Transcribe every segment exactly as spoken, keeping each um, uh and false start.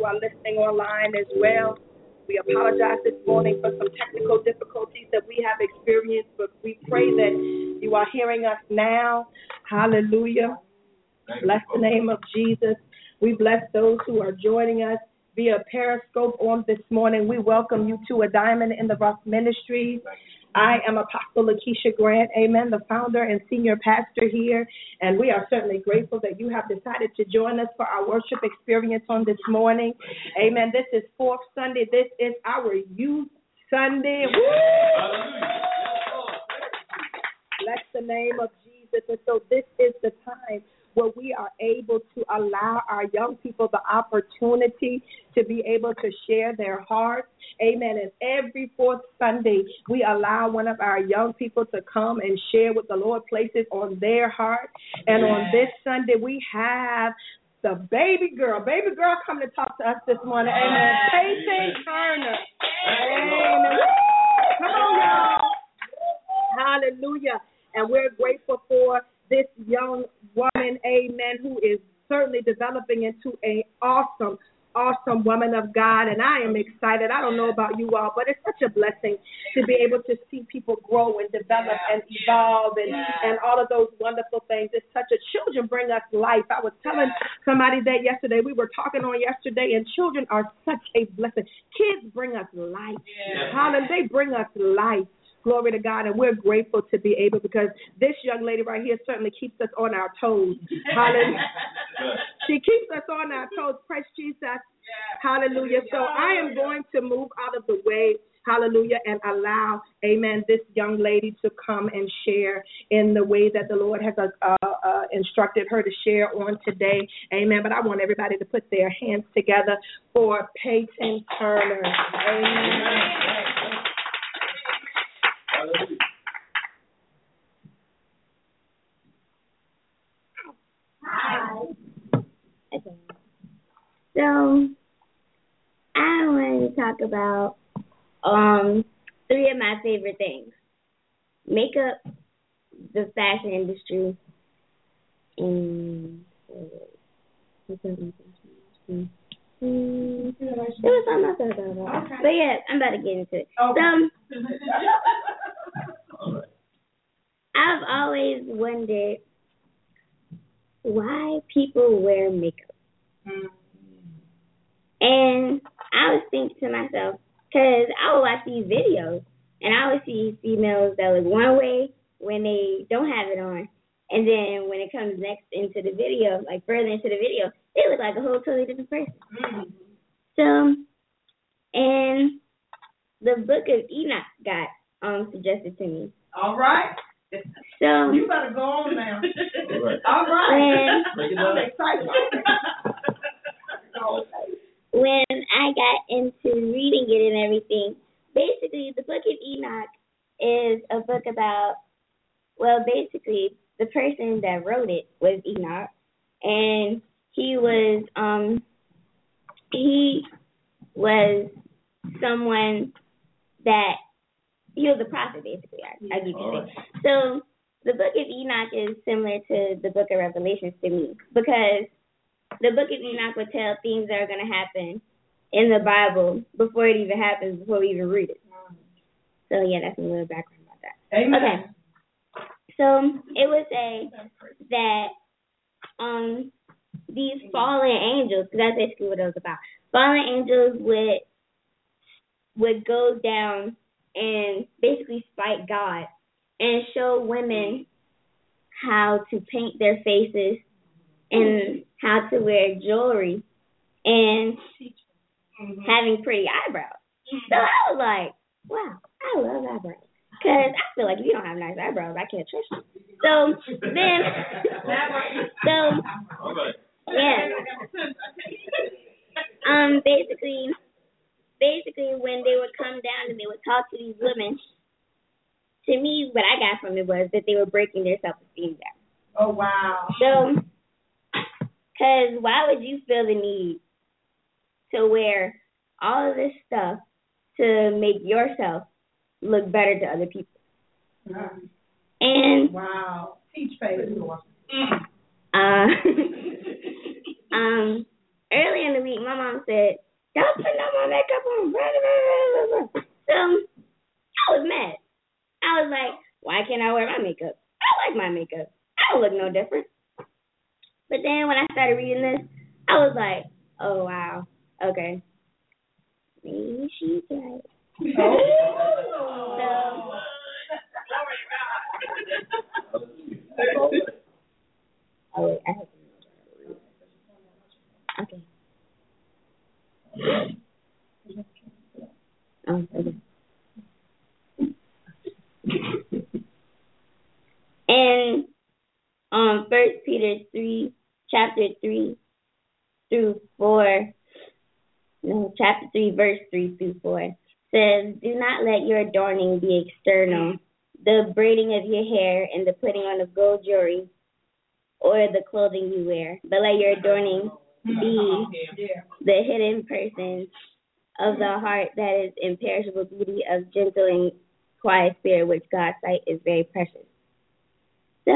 who are listening online as well. We apologize this morning for some technical difficulties that we have experienced, but we pray that you are hearing us now. Hallelujah. Bless the name of Jesus. We bless those who are joining us via Periscope on this morning. We welcome you to A Diamond in the Rough Ministries. I am Apostle Lakeisha Grant, amen, the founder and senior pastor here, and we are certainly grateful that you have decided to join us for our worship experience on this morning. Amen. This is fourth Sunday. This is our Youth Sunday. Woo! Bless the name of Jesus. And so this is the time where we are able to allow our young people the opportunity to be able to share their hearts. Amen. And every fourth Sunday, we allow one of our young people to come and share what the Lord places on their heart. And yeah. on this Sunday, we have the baby girl. Baby girl coming to talk to us this morning. Amen. Peyton Turner. Amen. Come on, y'all. Hallelujah. And we're grateful for this young woman, amen, who is certainly developing into an awesome, awesome woman of God. And I am excited. I don't know about you all, but it's such a blessing to be able to see people grow and develop and evolve and, and all of those wonderful things. It's such a, children bring us life. I was telling somebody that yesterday. We were talking on yesterday, and children are such a blessing. Kids bring us life. Hallelujah. They bring us life. Glory to God, and we're grateful to be able, because this young lady right here certainly keeps us on our toes. Hallelujah. She keeps us on our toes. Praise Jesus. Hallelujah. So I am going to move out of the way, hallelujah, and allow, amen, this young lady to come and share in the way that the Lord has uh, uh, instructed her to share on today. Amen. But I want everybody to put their hands together for Peyton Turner. Amen. Hi. Okay. So I want to talk about um three of my favorite things: makeup, the fashion industry, and what's that? Mm, it was something else I thought about. Okay. But yeah, I'm about to get into it. Okay. So I've always wondered why people wear makeup. Mm. And I was thinking to myself, because I would watch these videos, and I would see females that look one way when they don't have it on, and then when it comes next into the video, like further into the video, they look like a whole totally different person. Mm. So, and the book of Enoch got um suggested to me. All right. So you better go on now. All right. All right. When, I'm excited. When I got into reading it and everything, basically the book of Enoch is a book about, well, basically the person that wrote it was Enoch, and he was um he was someone that he was a prophet, basically, I, I give you say. So the book of Enoch is similar to the book of Revelations to me, because the book of Enoch would tell things that are going to happen in the Bible before it even happens, before we even read it. So yeah, that's a little background about that. Amen. Okay. So it would say that um these fallen angels, because that's basically what it was about. Fallen angels would would go down and basically spite God and show women how to paint their faces and how to wear jewelry and having pretty eyebrows. So I was like, wow, I love eyebrows. Because I feel like if you don't have nice eyebrows, I can't trust you. So then, so, yeah. Um, basically, basically when they would come down and they would talk to these women, to me, what I got from it was that they were breaking their self-esteem down. Oh, wow. So, because why would you feel the need to wear all of this stuff to make yourself look better to other people? Wow. And wow, teach faith. Uh, um, earlier in the week, my mom said, "Don't put no more makeup on." Blah, blah, blah, blah, blah. So I was mad. I was like, "Why can't I wear my makeup? I like my makeup. I don't look no different." But then when I started reading this, I was like, "Oh wow, okay, maybe she's right." Oh. So, oh wait, I have to. Okay. Oh, okay. And um, First Peter three, chapter three through four, no, chapter three, verse three through four says, "Do not let your adorning be external, the braiding of your hair and the putting on of gold jewelry, or the clothing you wear, but let your adorning be the hidden person of the heart, that is imperishable beauty of gentle and quiet spirit, which God's sight is very precious." So,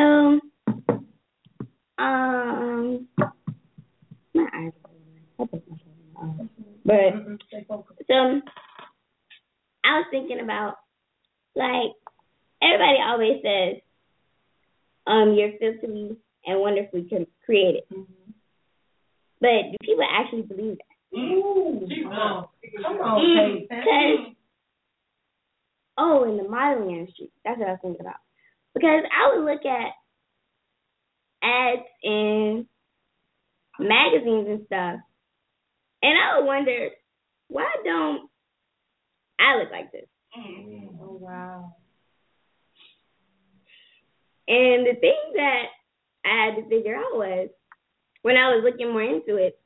um, my eyes are going. But so I was thinking about, like, everybody always says, um, you're fearfully and wonderfully created. Mm-hmm. But do people actually believe that? Ooh, oh, come on, because, oh, in the modeling industry, that's what I was thinking about. Because I would look at ads in magazines and stuff, and I would wonder, why don't I look like this? Oh, wow. And the thing that I had to figure out was, when I was looking more into it,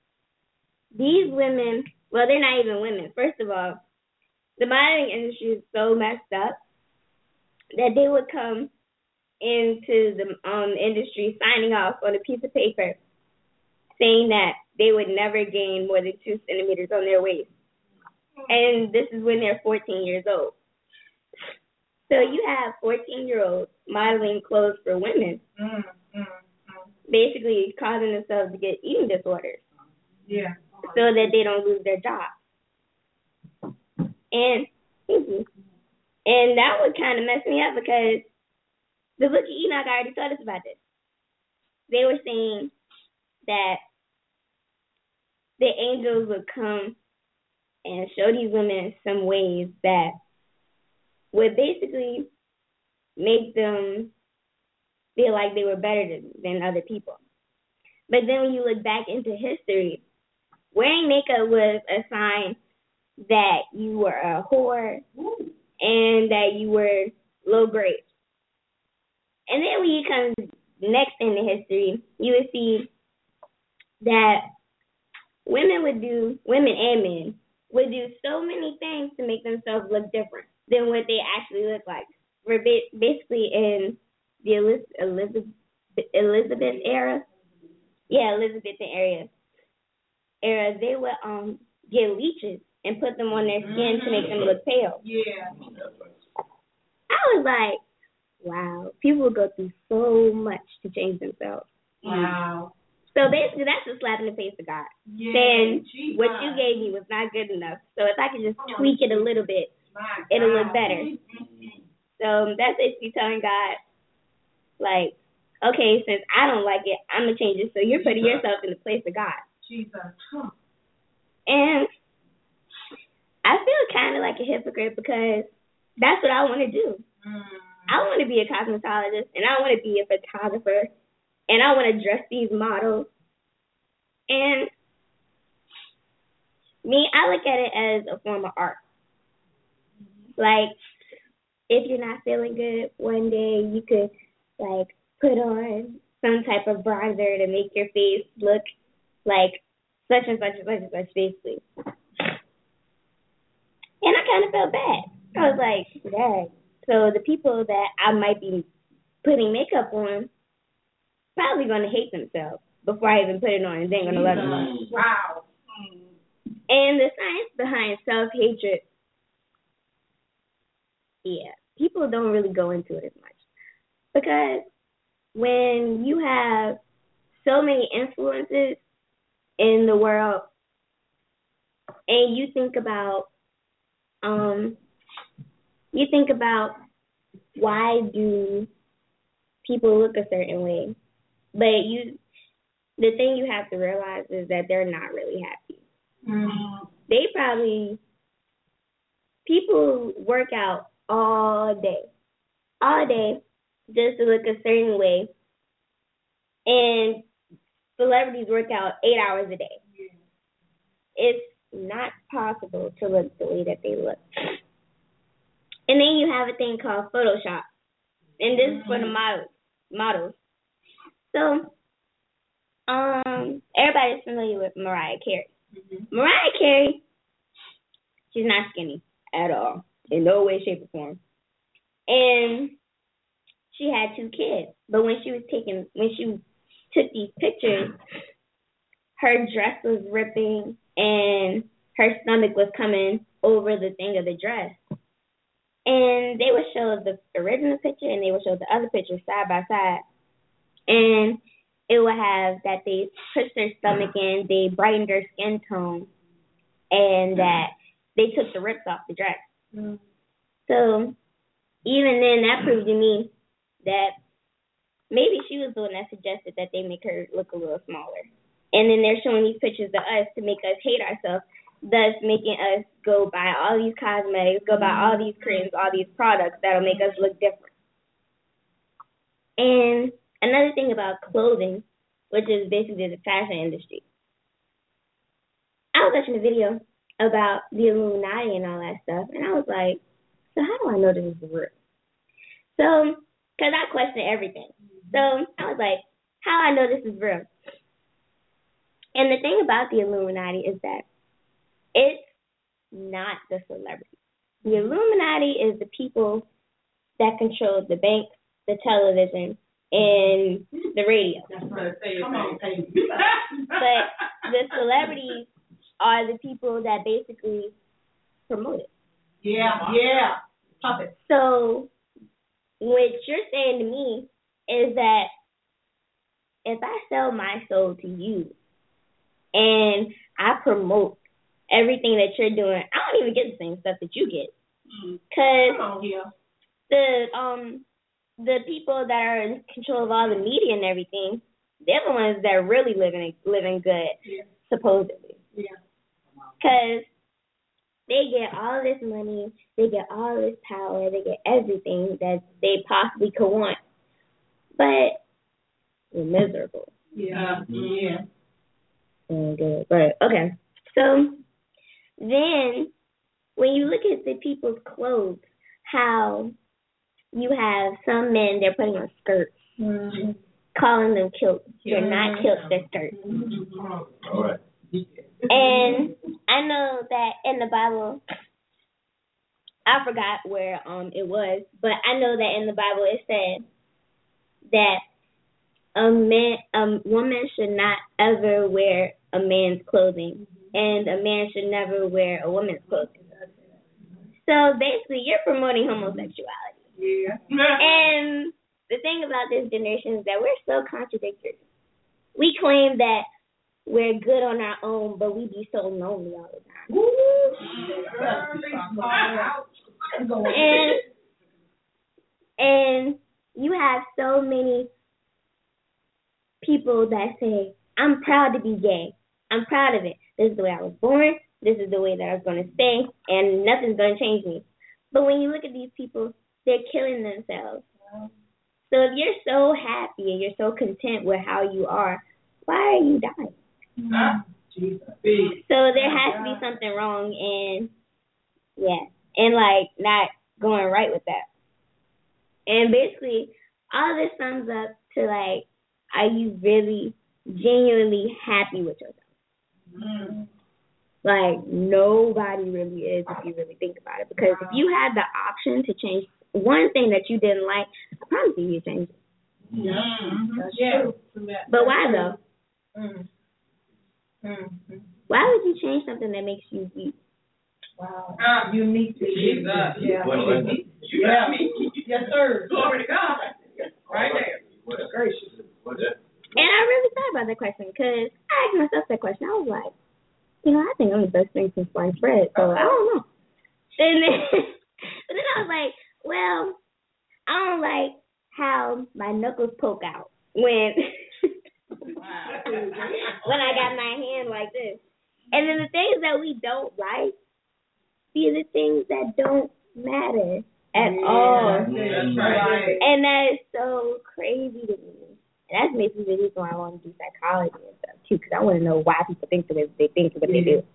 these women, well, they're not even women. First of all, the modeling industry is so messed up that they would come into the um, industry signing off on a piece of paper saying that they would never gain more than two centimeters on their waist. And this is when they're fourteen years old. So you have fourteen-year-olds modeling clothes for women, mm, mm, mm. basically causing themselves to get eating disorders. Yeah. So that they don't lose their job. And and that would kind of mess me up, because the book of Enoch already told us about this. They were saying that the angels would come and show these women some ways that would basically make them feel like they were better than, than other people. But then when you look back into history, wearing makeup was a sign that you were a whore and that you were low grade. And then when you come next into history, you would see that women would do, women and men, would do so many things to make themselves look different than what they actually look like. We're basically in the Elizabeth, Elizabeth era. Yeah, Elizabethan era. Era, they would um get leeches and put them on their skin to make them look pale. Yeah. I was like, wow, people will go through so much to change themselves. Wow. So basically, that's a slap in the face of God. Yeah, saying geez, what God. you gave me was not good enough. So if I can just tweak it a little bit, it'll look better. Mm-hmm. So that's basically telling God, like, okay, since I don't like it, I'm going to change it. So you're putting Jesus. yourself in the place of God. Jesus. Huh. And I feel kind of like a hypocrite, because that's what I want to do. Mm. I want to be a cosmetologist, and I want to be a photographer, and I want to dress these models. And me, I look at it as a form of art. Like, if you're not feeling good one day, you could, like, put on some type of bronzer to make your face look like such and such and such and such, basically. And I kind of felt bad. I was like, dang. So the people that I might be putting makeup on probably going to hate themselves before I even put it on, and they're going to love me. Wow. And the science behind self-hatred, yeah, people don't really go into it as much. Because when you have so many influences in the world, and you think about um you think about why do people look a certain way, but you the thing you have to realize is that they're not really happy. Mm-hmm. They probably people work out all day, all day just to look a certain way, and celebrities work out eight hours a day. Yeah. It's not possible to look the way that they look. And then you have a thing called Photoshop, and this is for the models. Models. So, um, everybody's familiar with Mariah Carey. Mm-hmm. Mariah Carey, she's not skinny at all, in no way, shape, or form. And she had two kids, but when she was taking, when she took these pictures, her dress was ripping and her stomach was coming over the thing of the dress. And they would show the original picture and they would show the other picture side by side. And it would have that they pushed their stomach in, they brightened their skin tone, and that they took the rips off the dress. Mm-hmm. So even then, that proved to me that maybe she was the one that suggested that they make her look a little smaller. And then they're showing these pictures of us to make us hate ourselves, thus making us go buy all these cosmetics, go buy all these creams, all these products that'll make us look different. And another thing about clothing, which is basically the fashion industry. I was watching a video about the Illuminati and all that stuff, and I was like, so how do I know this is real? So, because I question everything. So I was like, how do I know this is real? And the thing about the Illuminati is that it's not the celebrities. The Illuminati is the people that control the banks, the television, and the radio. Come on, but the celebrities are the people that basically promote it. Yeah, yeah. Pop it. So what you're saying to me is that if I sell my soul to you and I promote everything that you're doing, I don't even get the same stuff that you get. Because mm. yeah. the um the people that are in control of all the media and everything, they're the ones that are really living living good, yeah. supposedly. Yeah. Because they get all this money, they get all this power, they get everything that they possibly could want. But we're miserable. Yeah. Yeah. Good. Right. Okay. So then when you look at the people's clothes, how you have some men, they're putting on skirts, mm-hmm. calling them kilts. They're mm-hmm. not kilts, they're skirts. Mm-hmm. All right. And I know that in the Bible, I forgot where um it was, but I know that in the Bible it said that a man, a woman should not ever wear a man's clothing, and a man should never wear a woman's clothing. So basically, you're promoting homosexuality. Yeah. And the thing about this generation is that we're so contradictory. We claim that we're good on our own, but we be so lonely all the time. and and you have so many people that say, I'm proud to be gay. I'm proud of it. This is the way I was born. This is the way that I was going to stay, and nothing's going to change me. But when you look at these people, they're killing themselves. So if you're so happy and you're so content with how you are, why are you dying? Mm-hmm. So there has to be something wrong, and yeah, and like not going right with that. And basically, all this sums up to like, are you really genuinely happy with yourself? Mm-hmm. Like, nobody really is if you really think about it. Because if you had the option to change one thing that you didn't like, I promise you you'd change it. Yeah. Mm-hmm. Yeah. But why though? Mm-hmm. Mm-hmm. Why would you change something that makes you weak? Wow. Uh, unique to you. Yeah. Well, yeah. Yes, sir. Glory to God. Right there. What gracious. And I really thought about that question because I asked myself that question. I was like, you know, I think I'm the best thing since sliced bread, so I don't know. And then, but then I was like, well, I don't like how my knuckles poke out when when I got my hand like this. And then the things that we don't like, these are things that don't matter at yeah, all. That's right. And that is so crazy to me. And that's maybe the reason why I want to do psychology and stuff too, because I want to know why people think the way they think and what they do.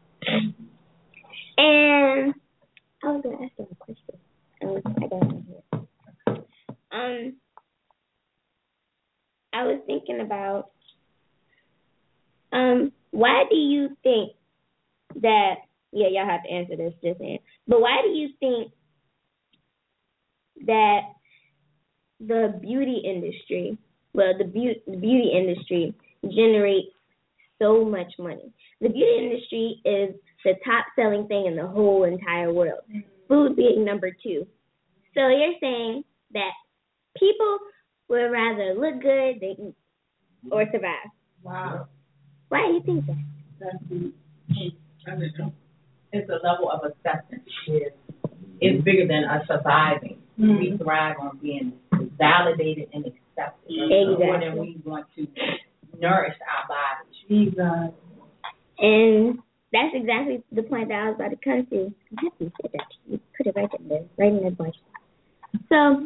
And I was gonna ask you a question. Um, I got it here. Um, I was thinking about um, why do you think that? Yeah, y'all have to answer this just in. But why do you think that the beauty industry, well, the beauty the beauty industry generates so much money? The beauty industry is the top selling thing in the whole entire world. Food being number two. So you're saying that people would rather look good than eat or survive. Wow. Why do you think that? That's deep. It's a level of acceptance. It's, it's bigger than us surviving. Mm-hmm. We thrive on being validated and accepted. Exactly. More than we want to nourish our bodies. Jesus. And that's exactly the point that I was about to come to. I'm happy you said that. You put it right in there, right in that bunch. So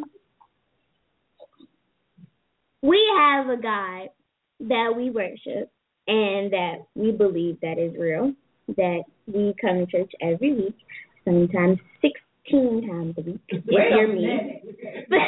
we have a God that we worship and that we believe that is real, that we come to church every week, sometimes sixteen times a week, if you're me. But,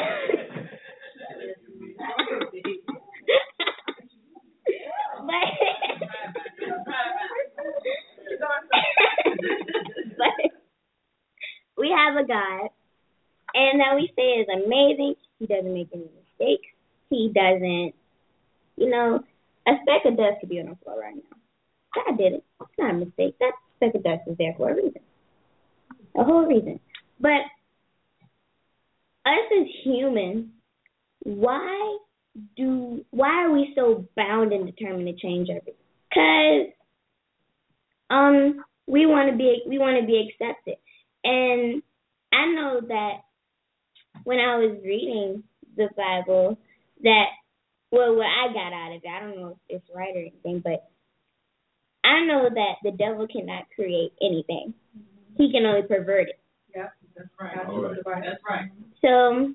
but we have a God, and that we say is amazing. He doesn't make any mistakes. He doesn't, you know, a speck of dust could be on the floor right now. God did it. It's not a mistake. That speck of dust is there for a reason. A whole reason. But us as humans, why do why are we so bound and determined to change everything? Because um we want to be we want to be accepted. And I know that when I was reading the Bible, that well, what I got out of it, I don't know if it's right or anything, but I know that the devil cannot create anything. He can only pervert it. Yeah, that's right. Right. That's right. So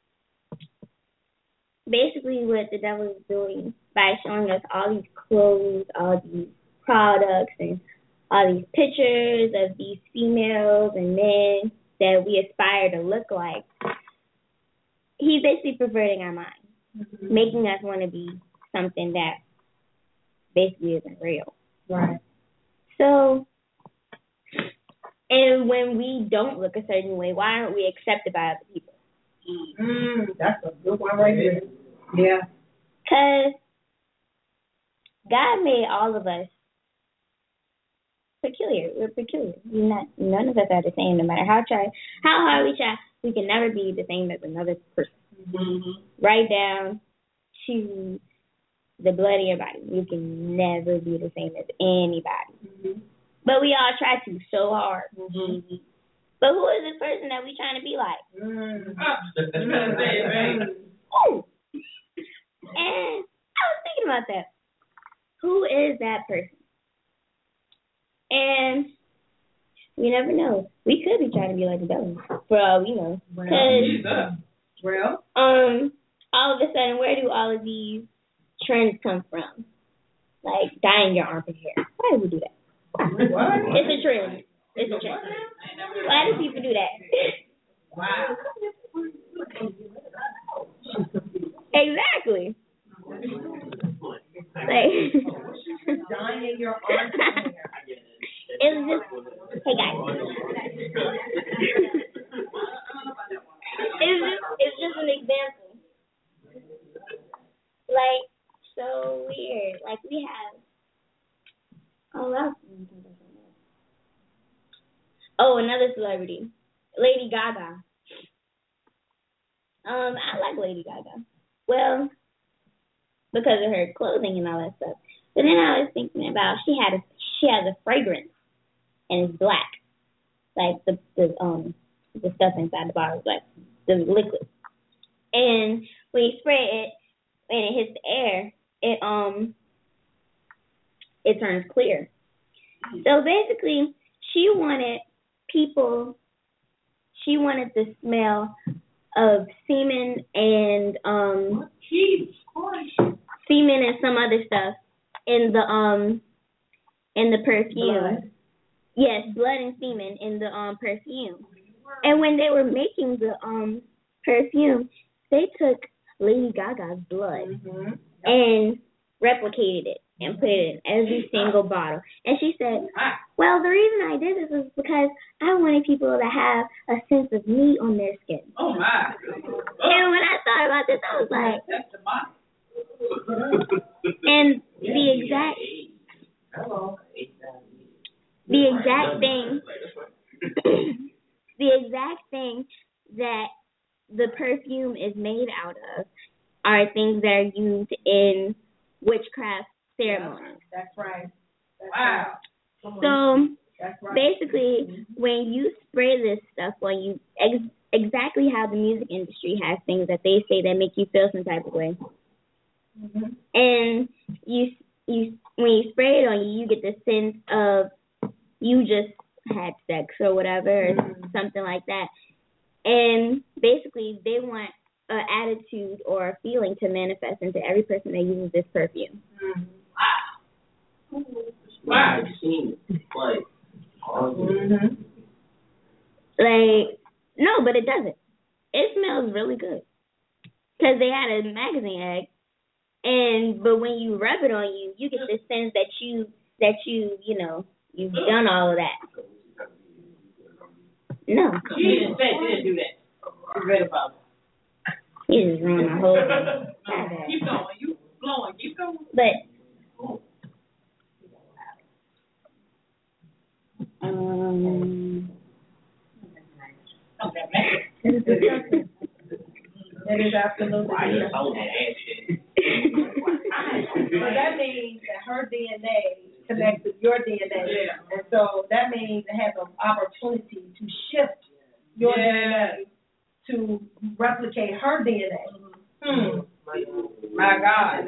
basically what the devil is doing by showing us all these clothes, all these products, and all these pictures of these females and men that we aspire to look like, he's basically perverting our minds, mm-hmm. making us want to be something that basically isn't real. Right. So, and when we don't look a certain way, why aren't we accepted by other people? Mm, that's a good one right there. Yeah. Because God made all of us peculiar. We're peculiar. We're not, none of us are the same, no matter how try, how hard we try. We can never be the same as another person. Mm-hmm. Right down to the blood in your body. You can never be the same as anybody. Mm-hmm. But we all try to so hard. Mm-hmm. But who is this person that we trying to be like? Mm-hmm. Oh. And I was thinking about that. Who is that person? And we never know. We could be trying to be like the devil, for all we know. Because, well, um, all of a sudden, where do all of these trends come from? Like dyeing your armpit hair. Why do we do that? Why? It's a trend. It's a trend. Why do people do that? Wow. Exactly. Like dyeing your armpit hair. It was just, hey guys. it's just, it's just an example. Like, so weird. Like we have. Oh, wow. Oh, another celebrity, Lady Gaga. Um, I like Lady Gaga. Well, because of her clothing and all that stuff. But then I was thinking about she had a she has a fragrance and it's black, like the the um the stuff inside the bottle is black, the liquid. And when you spray it and it hits the air, it um it turns clear. So basically, she wanted people. She wanted the smell of semen and um semen and some other stuff in the um in the perfume. Blood. Yes, blood and semen in the um perfume. And when they were making the um perfume, they took Lady Gaga's blood Mm-hmm. and replicated it and put it in every single bottle. And she said, well, the reason I did this is because I wanted people to have a sense of me on their skin. Oh my! And when I thought about this, I was like, That's demonic. and the exact, the exact thing, the exact thing that the perfume is made out of are things that are used in witchcraft ceremonies. That's right. That's Wow. right. So That's right. basically, when you spray this stuff on you, ex- exactly how the music industry has things that they say that make you feel some type of way, Mm-hmm. and you you when you spray it on you, you get the sense of you just had sex or whatever, or Mm-hmm. something like that. And basically, they want an attitude or a feeling to manifest into every person that uses this perfume. Mm-hmm. Wow. I've seen it. Like, Mm-hmm. Like, no, but it doesn't. It smells really good. Because they had a magazine ad, and but when you rub it on you, you get the sense that you that you you know you've done all of that. No, She didn't say she didn't do that. You read about it. you just ruined my whole thing. My bad. Keep going. You blowing. Keep going. But um, That is absolutely why you true. told that shit? So that means that her D N A connects with your D N A. Yeah. And so that means it has an opportunity to shift your Yeah. D N A to replicate her D N A. Hmm. My God.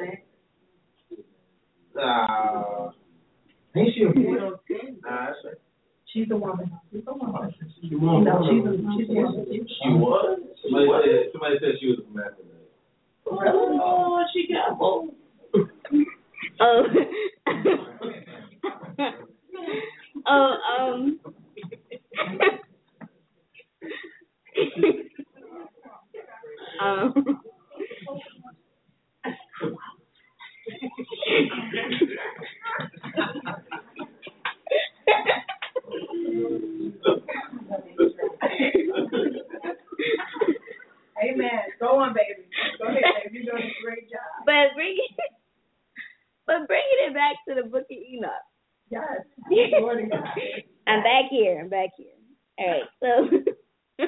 Uh, ain't she a woman? Nah, that's right. She's a woman. She's a woman. She You was. know, she's a, she's a woman. She was. Somebody said, somebody said she was a master. Oh, she got both. oh, oh, um. um. Amen. Go on, baby. Go ahead, baby. You're doing a great job. But bring it, but bringing it back to the Book of Enoch. Yes. Glory to God. I'm back here. I'm back here. All right. So,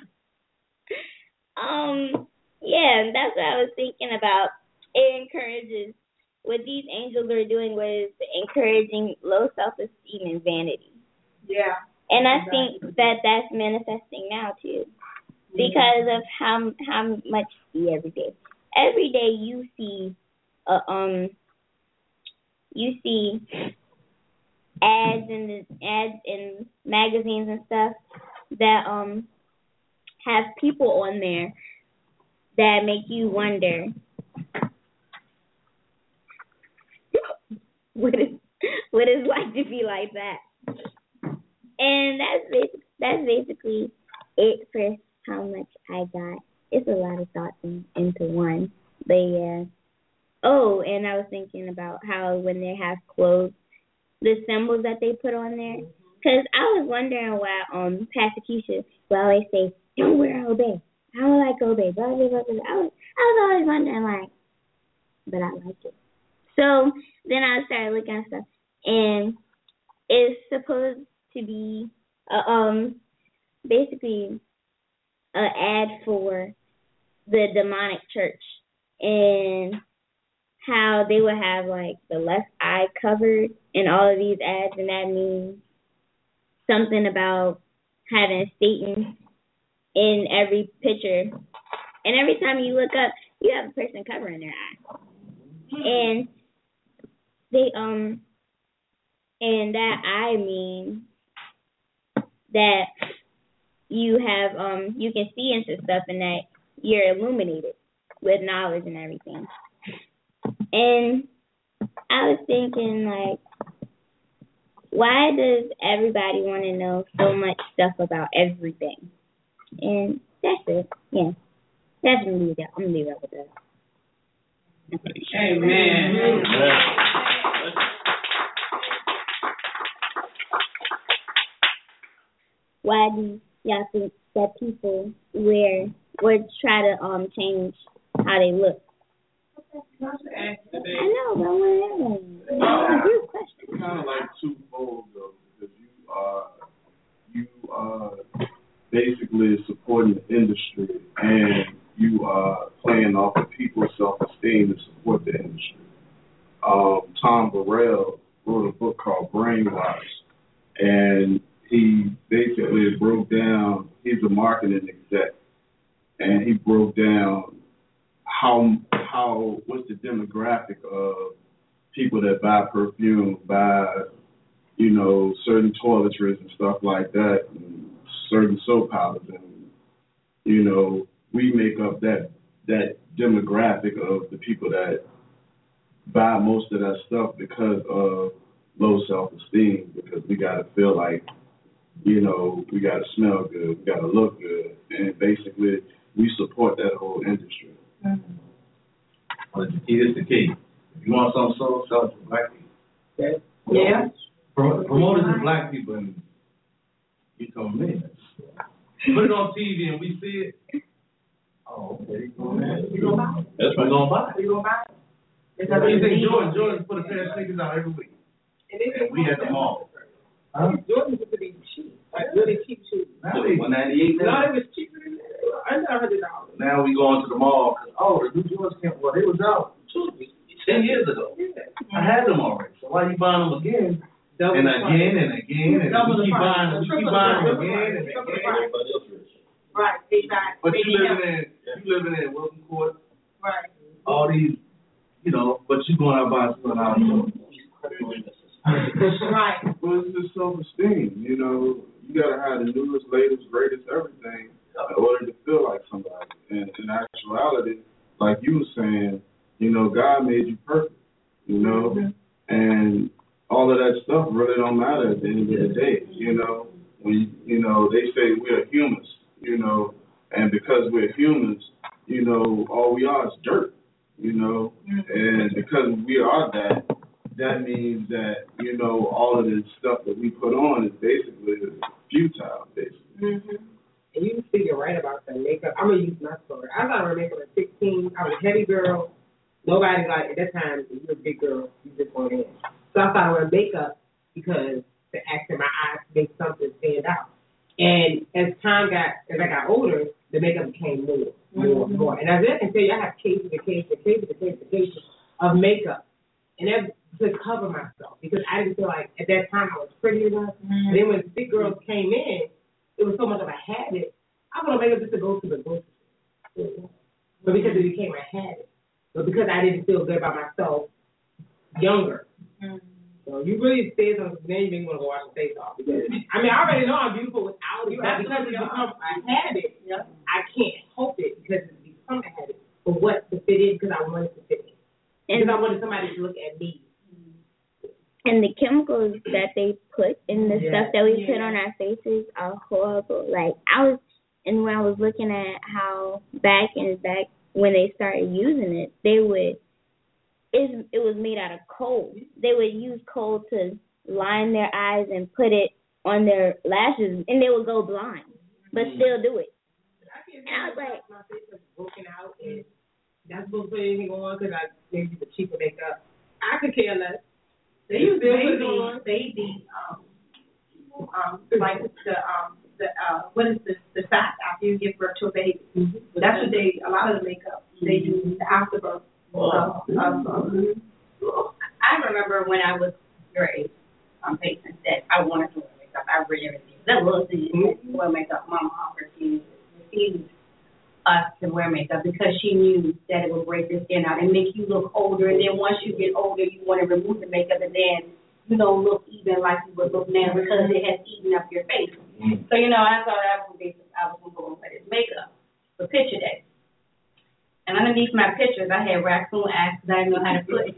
um, yeah, that's what I was thinking about. It encourages what these angels are doing was encouraging low self-esteem and vanity. Yeah. And I think that that's manifesting now too, because of how how much you see every day. Every day you see, uh, um, you see ads in the ads in magazines and stuff that um have people on there that make you wonder what is what it's like to be like that. And that's basic, that's basically it for how much I got. It's a lot of thoughts in, into one. But yeah. Oh, and I was thinking about how when they have clothes, the symbols that they put on there. Because I was wondering why um Pastor Keisha would always say, don't wear obey. I don't like obey. Blah, blah, blah, blah. I was, I was always wondering, like, but I like it. So then I started looking at stuff. And it's supposed to be uh, um basically an ad for the demonic church and how they would have like the left eye covered in all of these ads, and that means something about having Satan in every picture. And every time you look up, you have a person covering their eye. And they um and that eye means that you have um you can see into stuff and that you're illuminated with knowledge and everything. And I was thinking, like, why does everybody want to know so much stuff about everything? And that's it. Yeah. That's gonna leave that. I'm gonna leave it with that. Amen. Amen. Why do y'all think that people wear or try to um change how they look? I know, but whatever. It's a good question. It's kind of like twofold though, because you are you are basically supporting the industry and you are playing off of people's self-esteem to support the industry. Um, Tom Burrell wrote a book called Brainwash, and he basically broke down, he's a marketing exec, and he broke down how, how what's the demographic of people that buy perfume, buy, you know, certain toiletries and stuff like that, and certain soap powders, and, you know, we make up that that demographic of the people that buy most of that stuff because of low self-esteem, because we got to feel like, you know, we got to smell good, we got to look good, and basically we support that whole industry. Mm-hmm. Well, here's the key. If you want something so sell it to black people. Yeah. Prom- promote it to black people and you come in. Put it on T V and we see it. Oh, okay. You gonna buy it? That's what we're gonna buy. You gonna buy it? It's What do you think a- Jordan? Jordan put a pair of sneakers out every week. And they And we at the mall. Huh? Jordan used to be cheap, like really cheap shoes. Now they one ninety-eight No, now. it was cheaper than that. Under a hundred dollars. Now we going to the mall because oh the new Jordans came. Well, they was out two, ten years ago. I had them already. So why you buying them again? Double and the price. again and again and Double we the keep price. buying them. We keep Triple the buying them price. again and Triple the again. price. Everybody else rich. Right, exactly. But you living in you living in Wilton Court. Right. All these, you know, but you going out buying something out of Right. Well, it's just self-esteem, you know. You got to have the newest, latest, greatest everything in order to feel like somebody. And in actuality, like you were saying, you know, God made you perfect, you know, mm-hmm. and all of that stuff really don't matter at the end of the day, you know. When, you know, they say we're humans, you know, and because we're humans, you know, all we are is dirt, you know, and because we are that, that means that, you know, all of this stuff that we put on is basically futile, basically. Mm-hmm. And you speaking right about that makeup. I'm going to use my story. I got my makeup at sixteen. I was a heavy girl. Nobody got, at that time, you were a big girl. You just went in. So I started wearing makeup because to accent my eyes to make something stand out. And as time got, as I got older, the makeup became more, more, mm-hmm. more. And as I can tell you, I have cases and cases and cases and cases and cases of makeup. And that to cover myself because I didn't feel like at that time I was pretty enough. Mm-hmm. And then when big girls came in, it was so much of a habit. I want to make it just to go to the grocery store. But because it became a habit. But because I didn't feel good about myself younger. Mm-hmm. So you really say something, then you make me want to go wash my face off. Because, I mean, I already know I'm beautiful without it, but because it's become a habit, yep. I can't help it because it's become a habit. But what to fit in because I wanted to fit in. Because I wanted somebody to look at me. And the chemicals that they put in the yeah, stuff that we yeah. put on our faces are horrible. Like, I was, and when I was looking at how back and back when they started using it, they would, it, it was made out of coal. They would use coal to line their eyes and put it on their lashes, and they would go blind, but mm-hmm. still do it. And I was like, my face was broken out, and that's supposed to put anything on because I gave you the cheaper makeup. I could care less. They use baby, baby, um, um, like the, um, the, uh, what is this, the fat after you give birth to a baby. Mm-hmm. That's what they, a lot of the makeup, mm-hmm. they do the afterbirth So, um, I remember when I was your age, um, patient said I wanted to wear makeup. I really, really did. That was the wear makeup. Mama offered to refuse us to wear makeup because she knew that it would break the skin out and make you look older. And then once you get older, you want to remove the makeup, and then you don't look even like you would look now because it has eaten up your face. Mm-hmm. So, you know, I thought I was going I was going to go and wear this makeup for picture day. And underneath my pictures, I had raccoon eyes because I didn't know how to put it.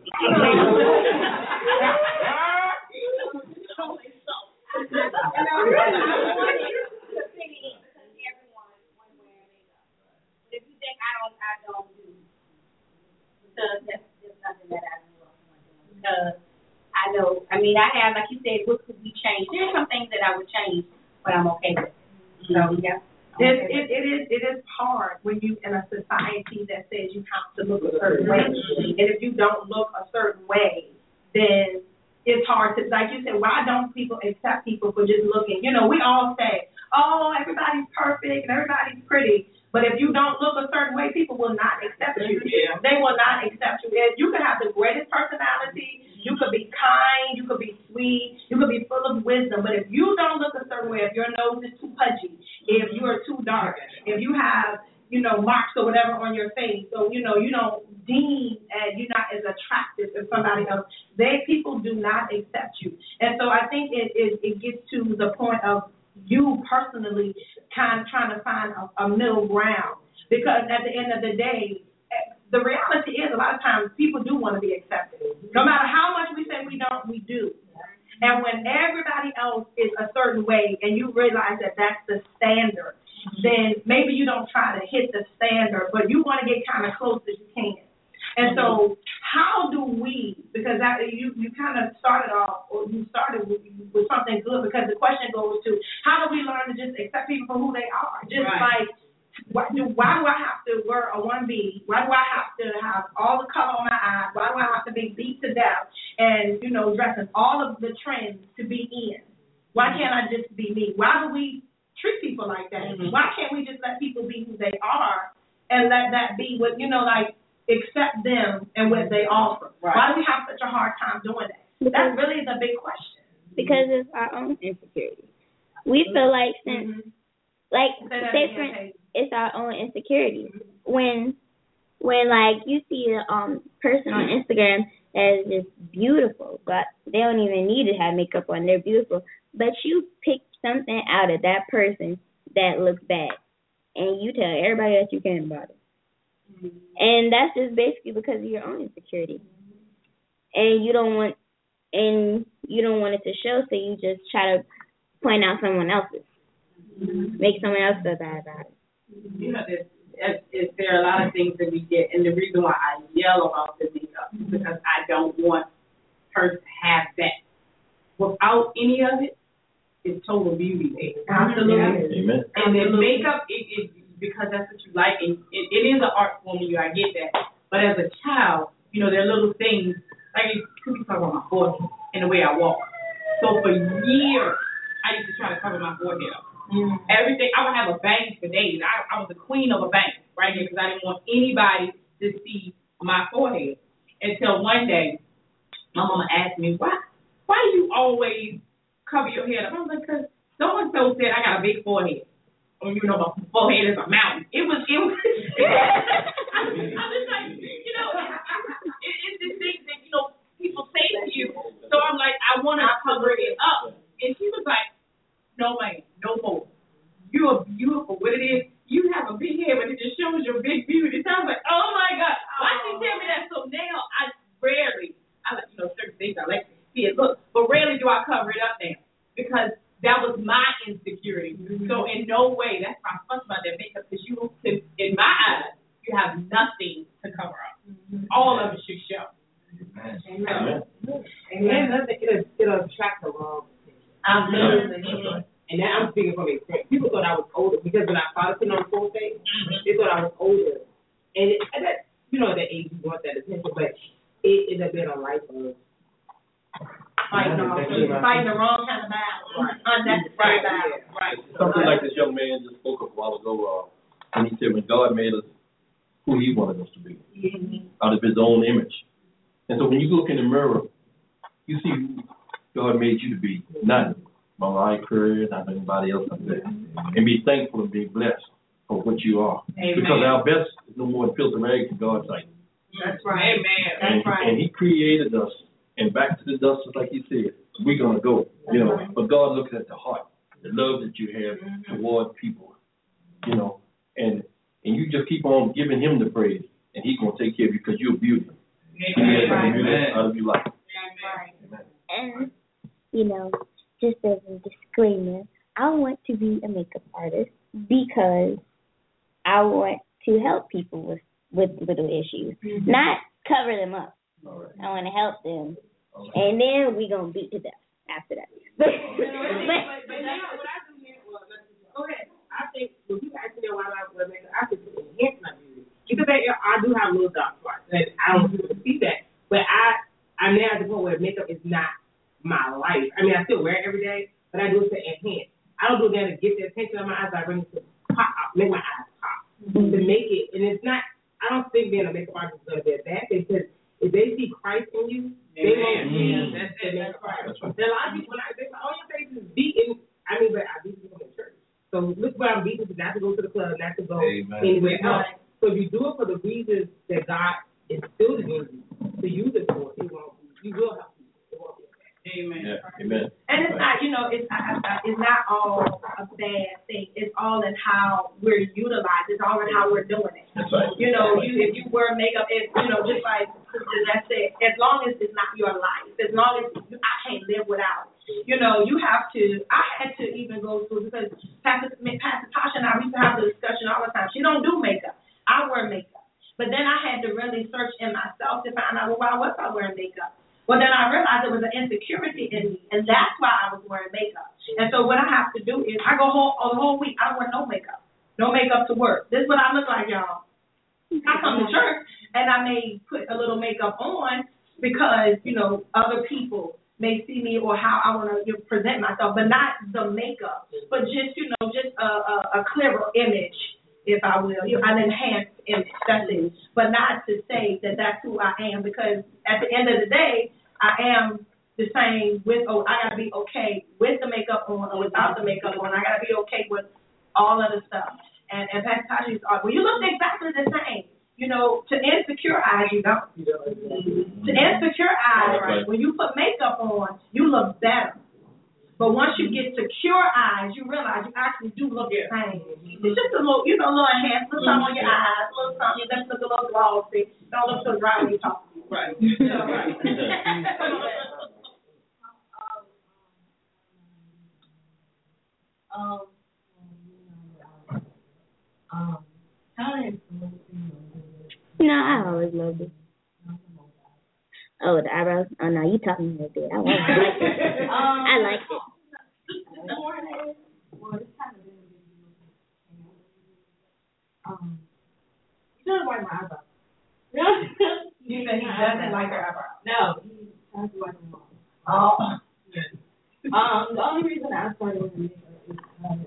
Because that's just something that I grew up on doing. Because I know, I mean, I have, like you said, what could we change? There's some things that I would change, but I'm okay with it. So, yeah. It, it, it is it is hard when you in a society that says you have to look a certain way, and if you don't look a certain way, then it's hard to, like you said, why don't people accept people for just looking? You know, we all say, oh, everybody's perfect and everybody's pretty, but if you don't look a certain way, people will not accept you. Yeah. They will not accept you. You can have the greatest personality, you could be kind, you could be sweet, you could be full of wisdom, but if you don't look a certain way, if your nose is too pudgy, if you are too dark, if you have, you know, marks or whatever on your face, so, you know, you don't deem and you're not as attractive as somebody else, they, people do not accept you. And so I think it, it, it gets to the point of you personally kind of trying to find a, a middle ground, because at the end of the day, the reality is a lot of times people do want to be accepted. No matter how much we say we don't, we do. And when everybody else is a certain way and you realize that that's the standard, then maybe you don't try to hit the standard, but you want to get kind of close as you can. And so how do we, because that, you, you kind of started off, or you started with, with something good, because the question goes to, how do we learn to just accept people for who they are? Just right. like, why do, why do I have to wear a one B? Why do I have to have all the color on my eyes? Why do I have to be beat to death and, you know, dressing all of the trends to be in? Why can't I just be me? Why do we treat people like that? Mm-hmm. Why can't we just let people be who they are and let that be what, you know, like, accept them and what they offer? Right. Why do we have such a hard time doing that? Because that's really the big question. Because it's our own insecurity. We feel like since, mm-hmm. like, say for instance, it's our own insecurity. When, when like you see a um person on Instagram that is just beautiful, but they don't even need to have makeup on, they're beautiful, but you pick something out of that person that looks bad, and you tell everybody else you care about it, mm-hmm. and that's just basically because of your own insecurity, mm-hmm. and you don't want, and you don't want it to show, so you just try to point out someone else's, mm-hmm. make someone else feel bad about it. You know, there's, there's, there are a lot of things that we get, and the reason why I yell about the makeup is because I don't want her to have that. Without any of it, it's total beauty. Absolutely. Amen. And then makeup, it, it, because that's what you like, and it, it is an art form, you I get that. But as a child, you know, there are little things, like you could be talking about my forehead and the way I walk. So for years, I used to try to cover my forehead up. Mm-hmm. Everything, I would have a bang for days. I, I was the queen of a bang right here because I didn't want anybody to see my forehead. Until one day, my mama asked me, why why do you always cover your head up? I was like, because so-and-so said I got a big forehead. Or, you know, my forehead is a mountain. It was, it was, I, I was like, you know, it, it's this thing that, you know, people say to you. So I'm like, I want to cover it up. And she was like, no, man, no more. You are beautiful. What it is, you have a big head, but it just shows your big beauty. So I was like, oh my God, why did you tell me that? So now I rarely, I like, you know, certain things I like to see it look, but rarely do I cover it up now because that was my insecurity. Mm-hmm. So in no way, that's why I fuss about that makeup, because you, in my eyes, you have nothing to cover up. Mm-hmm. All of it should show. Amen. Amen. Amen. Amen. It'll, it'll attract the wrong. Absolutely. And now I'm speaking from experience. People thought I was older because when I started putting on full face, mm-hmm. they thought I was older. And, it, and that, you know, at that age, you want that attention, but it is a bit of life of fighting, yeah, fighting the wrong kind of battle, right. Unnecessary right. battle. Right. Something like this young man just spoke of a while ago, uh, and he said when God made us who he wanted us to be, out of his own image. And so when you look in the mirror, you see who God made you to be, not Mariah Carey, not anybody else up there. And be thankful and be blessed for what you are. Amen. Because our best is no more than filthy rags in God's sight. That's right. Amen. That's And, right. and he created us, and back to the dust, just like he said, we're going to go, you know. right. But God looks at the heart, the love that you have Mm-hmm. toward people, you know. And and you just keep on giving him the praise, and he's going to take care of you because you're beautiful. He has Right. the beauty out of your life. Right. And, you know, just as a disclaimer, I want to be a makeup artist because I want to help people with, with little issues, Mm-hmm. not cover them up. All right. I want to help them, All right. and then we going to beat to death after that. But, but now what I do here, well, go ahead. I think when people ask me why I wear makeup, I just enhance my beauty. Because I, I do have little dark spots, and I don't want people to see that. But I, I'm now at the point where makeup is not my life. I mean, I still wear it every day, but I do it to enhance. I don't do that to get the attention of my eyes. I bring it to pop, make my eyes pop, mm-hmm. to make it. And it's not. I don't think being a makeup artist is going to be a bad thing because if they see Christ in you, they won't see Mm-hmm. that's the makeup artist. That's right. And a lot of people, when I say, "Oh, your face is beaten," I mean, but I beat people in church. So look where I'm beaten, not to go to the club, not to go Amen. anywhere else. So if you do it for the reasons that God instilled in you to use it for, it won't be. You will help people. It won't be a bad thing. Amen. Yeah. Amen. And it's not, you know, it's not, it's not all a bad thing. It's all in how we're utilized. It's all in how we're doing it. That's right. You know, you if you wear makeup, it's, you know, just like Sister Jeanette said, as long as it's not your life, as long as I can't live without it. You know, you have to. I had to even go through because Pastor, Pastor Tasha and I we used to have the discussion all the time. She don't do makeup. I wear makeup, but then I had to really search in myself to find out, well, why was I wearing makeup? Well, then I realized there was an insecurity in me, and that's why I was wearing makeup. And so what I have to do is I go whole a whole week. I don't wear no makeup, no makeup to work. This is what I look like, y'all. I come to church and I may put a little makeup on because you know other people may see me or how I want to you know, present myself, but not the makeup, but just, you know, just a, a, a clearer image, if I will, you know, an enhanced image, that's it. But not to say that that's who I am, because at the end of the day, I am the same with, oh, I got to be okay with the makeup on or without the makeup on. I got to be okay with all of the stuff. And, and Pastor Tasha used to argue, well, you look exactly the same. You know, to insecure eyes, you don't. To insecure eyes, Right. when you put makeup on, you look better. But once you get secure eyes, you realize you actually do look the same. It's just a little, you know, a little enhanced, little something on your eyes, a little something, your lips look a little glossy. Don't look so dry when you talk to me. Right. Right. Um, um, time. No, I always loved it. Oh, the eyebrows? Oh, no, you taught me how to do it. I like it. I like it. Um, you don't like my eyebrows. You said he doesn't like her eyebrows. No, he tries to like them all. Oh. Um, the only reason I started with makeup is because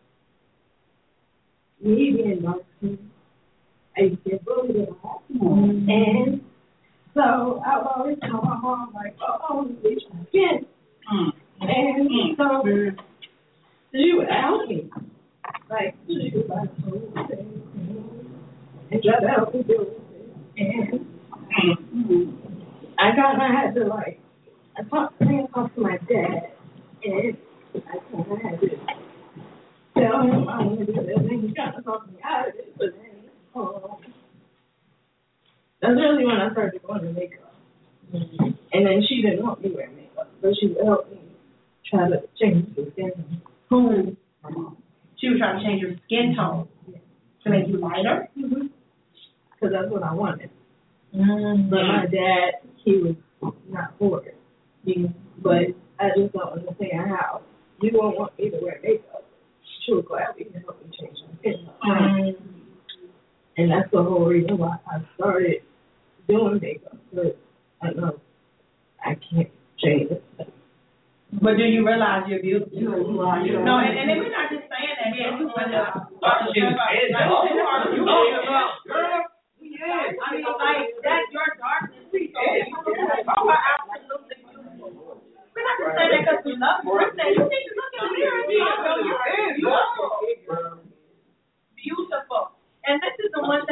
me being dark skin, I used to get bullied a lot. Mm-hmm. And so I would always tell my mom, like, oh, I want to bleach my skin. Mm. And mm. so she would help me. Like, she was like, oh, okay, and try to help me do it. And mm. I kind of had to, like, I talked, I talked to my dad, and I kind of had to tell him I want to do this, and he kind of talked me out of it. But then, um, that's really when I started going to makeup. Mm-hmm. And then she didn't want me to wear makeup, but she would help me try to change the skin tone. Who? My mom. She was trying to change your skin tone to make you lighter? Mm-hmm. Because that's what I wanted. Mm-hmm. But my dad, he was not for it. Mm-hmm. But I just don't understand how you won't want me to wear makeup. She was glad we can help me change my skin tone. Mm-hmm. And that's the whole reason why I started doing makeup. But I know I can't change it. But do you realize you're beautiful? You know, you are, you no, and, and then we're not just saying that here. You are, you are, you are,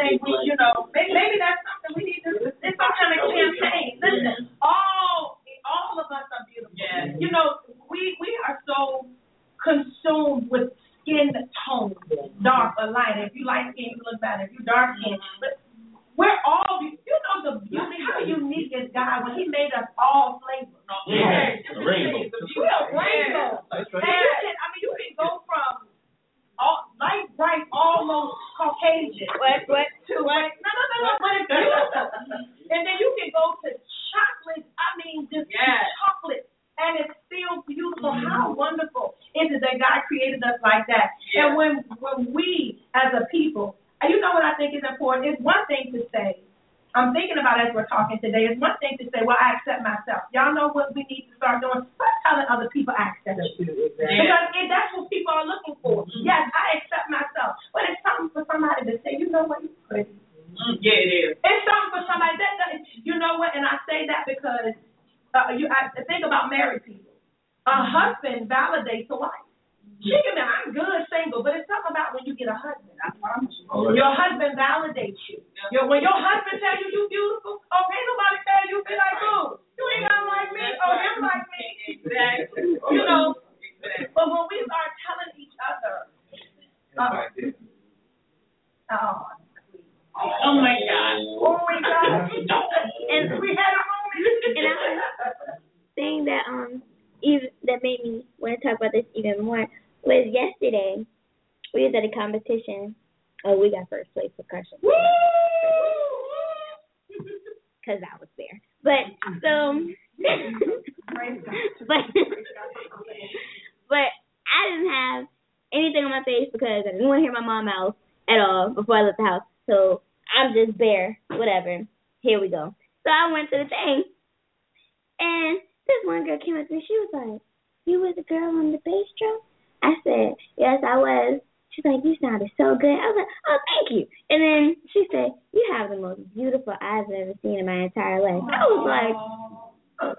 think we, you know, maybe, maybe that's something we need to, it's some kind of campaign. Listen, all, all of us are beautiful. Yeah. You know, we, we are so consumed with skin tone, dark or light. If you light skin, you look better. If you dark skin, but we're all, you know, the beauty, how unique is God when He made us all flavors. Yeah, a rainbow. We're a rainbow. And you can, I mean, you can go from all light, bright, almost Caucasian. What? What? To what? No, no, no, no. But it's beautiful. And then you can go to chocolate. I mean, just yes. chocolate, and it's still beautiful. Mm-hmm. How wonderful is it that God created us like that? Yeah. And when when we as a people, you know what I think is important? It's one thing to say, I'm thinking about as we're talking today, it's one thing to say, well, I accept myself. Y'all know what we need to start doing? Start telling other people I accept you. Exactly. Because it, that's what people are looking for. Mm-hmm. Yes, I accept myself. But it's something for somebody to say, you know what, you're pretty. Mm-hmm. Yeah, it is. It's something for somebody that, that you know what, and I say that because uh, you, I think about married people. A husband validates a wife. She can be, I'm good single, but it's something about when you get a husband. I promise you. Right. Your husband validates you. Your, when your husband tells you you beautiful, oh, ain't nobody tell you, be like, oh, you ain't gonna like me, oh, you like me. Exactly. You know, exactly. But when we start telling each other, uh, oh, oh my God. Oh my God. And we had a moment. And I was saying that, um, even, that made me want to talk about this even more. Was yesterday, we was at a competition. Oh, we got first place percussion. Because I was there. But, so, but, but I didn't have anything on my face because I didn't want to hear my mom out at all before I left the house. So, I'm just bare, whatever. Here we go. So, I went to the thing, and this one girl came up to me. She was like, you was the girl on the bass drum? I said, yes, I was. She's like, you sounded so good. I was like, oh, thank you. And then she said, you have the most beautiful eyes I've ever seen in my entire life. I was like,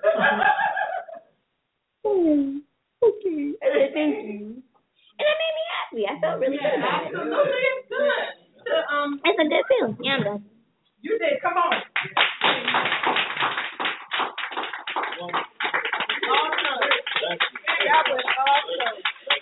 oh, okay. I said, thank you. And that made me happy. I felt really yeah, good about it. Absolutely. It's good. To, um, it's a good feeling. Yeah, I'm done. You did. Come on. That was awesome.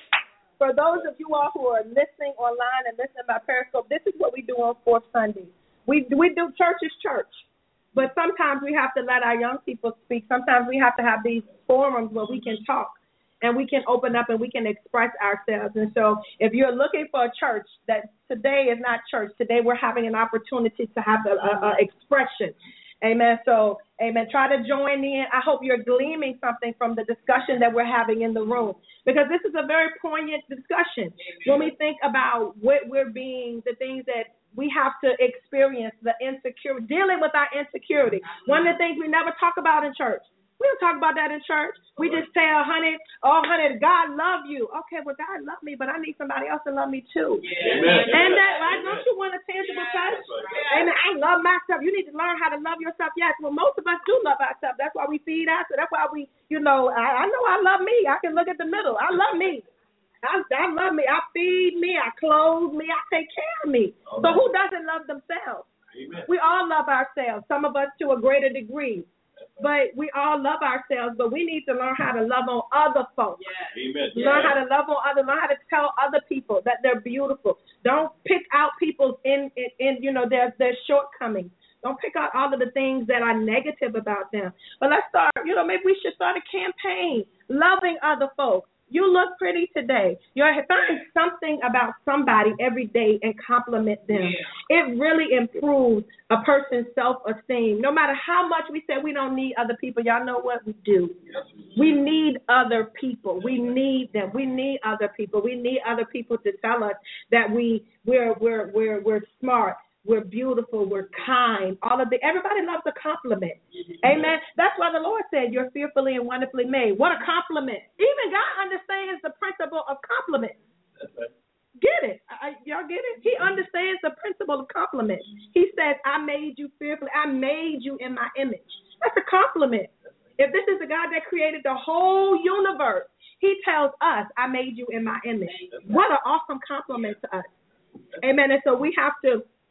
For those of you all who are listening online and listening by Periscope, this is what we do on Fourth Sunday. We we do church is church, but sometimes we have to let our young people speak. Sometimes we have to have these forums where we can talk and we can open up and we can express ourselves. And so if you're looking for a church, that today is not church. Today we're having an opportunity to have a, a, a expression. Amen. So, amen. Try to join in. I hope you're gleaming something from the discussion that we're having in the room, because this is a very poignant discussion. When we think about what we're being, the things that we have to experience, the insecurity, dealing with our insecurity. One of the things we never talk about in church. We don't talk about that in church. We just say, oh, honey, oh, honey, God love you. Okay, well, God love me, but I need somebody else to love me too. Yeah. And that, right? Don't you want a tangible touch? Yeah. Amen. I love myself. You need to learn how to love yourself. Yes, well, most of us do love ourselves. That's why we feed ourselves. That's why we, you know, I, I know I love me. I can look at the middle. I love me. I, I love me. I feed me. I clothe me. I take care of me. All so right. Who doesn't love themselves? Amen. We all love ourselves, some of us to a greater degree. But we all love ourselves, but we need to learn how to love on other folks. Yeah. Amen. Learn yeah. how to love on others. Learn how to tell other people that they're beautiful. Don't pick out people's in, in, in you know, their their shortcomings. Don't pick out all of the things that are negative about them. But let's start, you know, maybe we should start a campaign loving other folks. You look pretty today. You're find something about somebody every day and compliment them. Yeah. It really improves a person's self-esteem. No matter how much we say we don't need other people, y'all know what we do. We need other people. We need them. We need other people. We need other people to tell us that we we're we're we're we're smart. We're beautiful. We're kind. All of the everybody loves a compliment. Amen. That's why the Lord said you're fearfully and wonderfully made. What a compliment. Even God understands the principle of compliment. That's right. Get it? I, y'all get it? He understands the principle of compliment. He says, I made you fearfully. I made you in my image. That's a compliment. If this is the God that created the whole universe, he tells us, I made you in my image. What an awesome compliment to us. Amen. And so we have to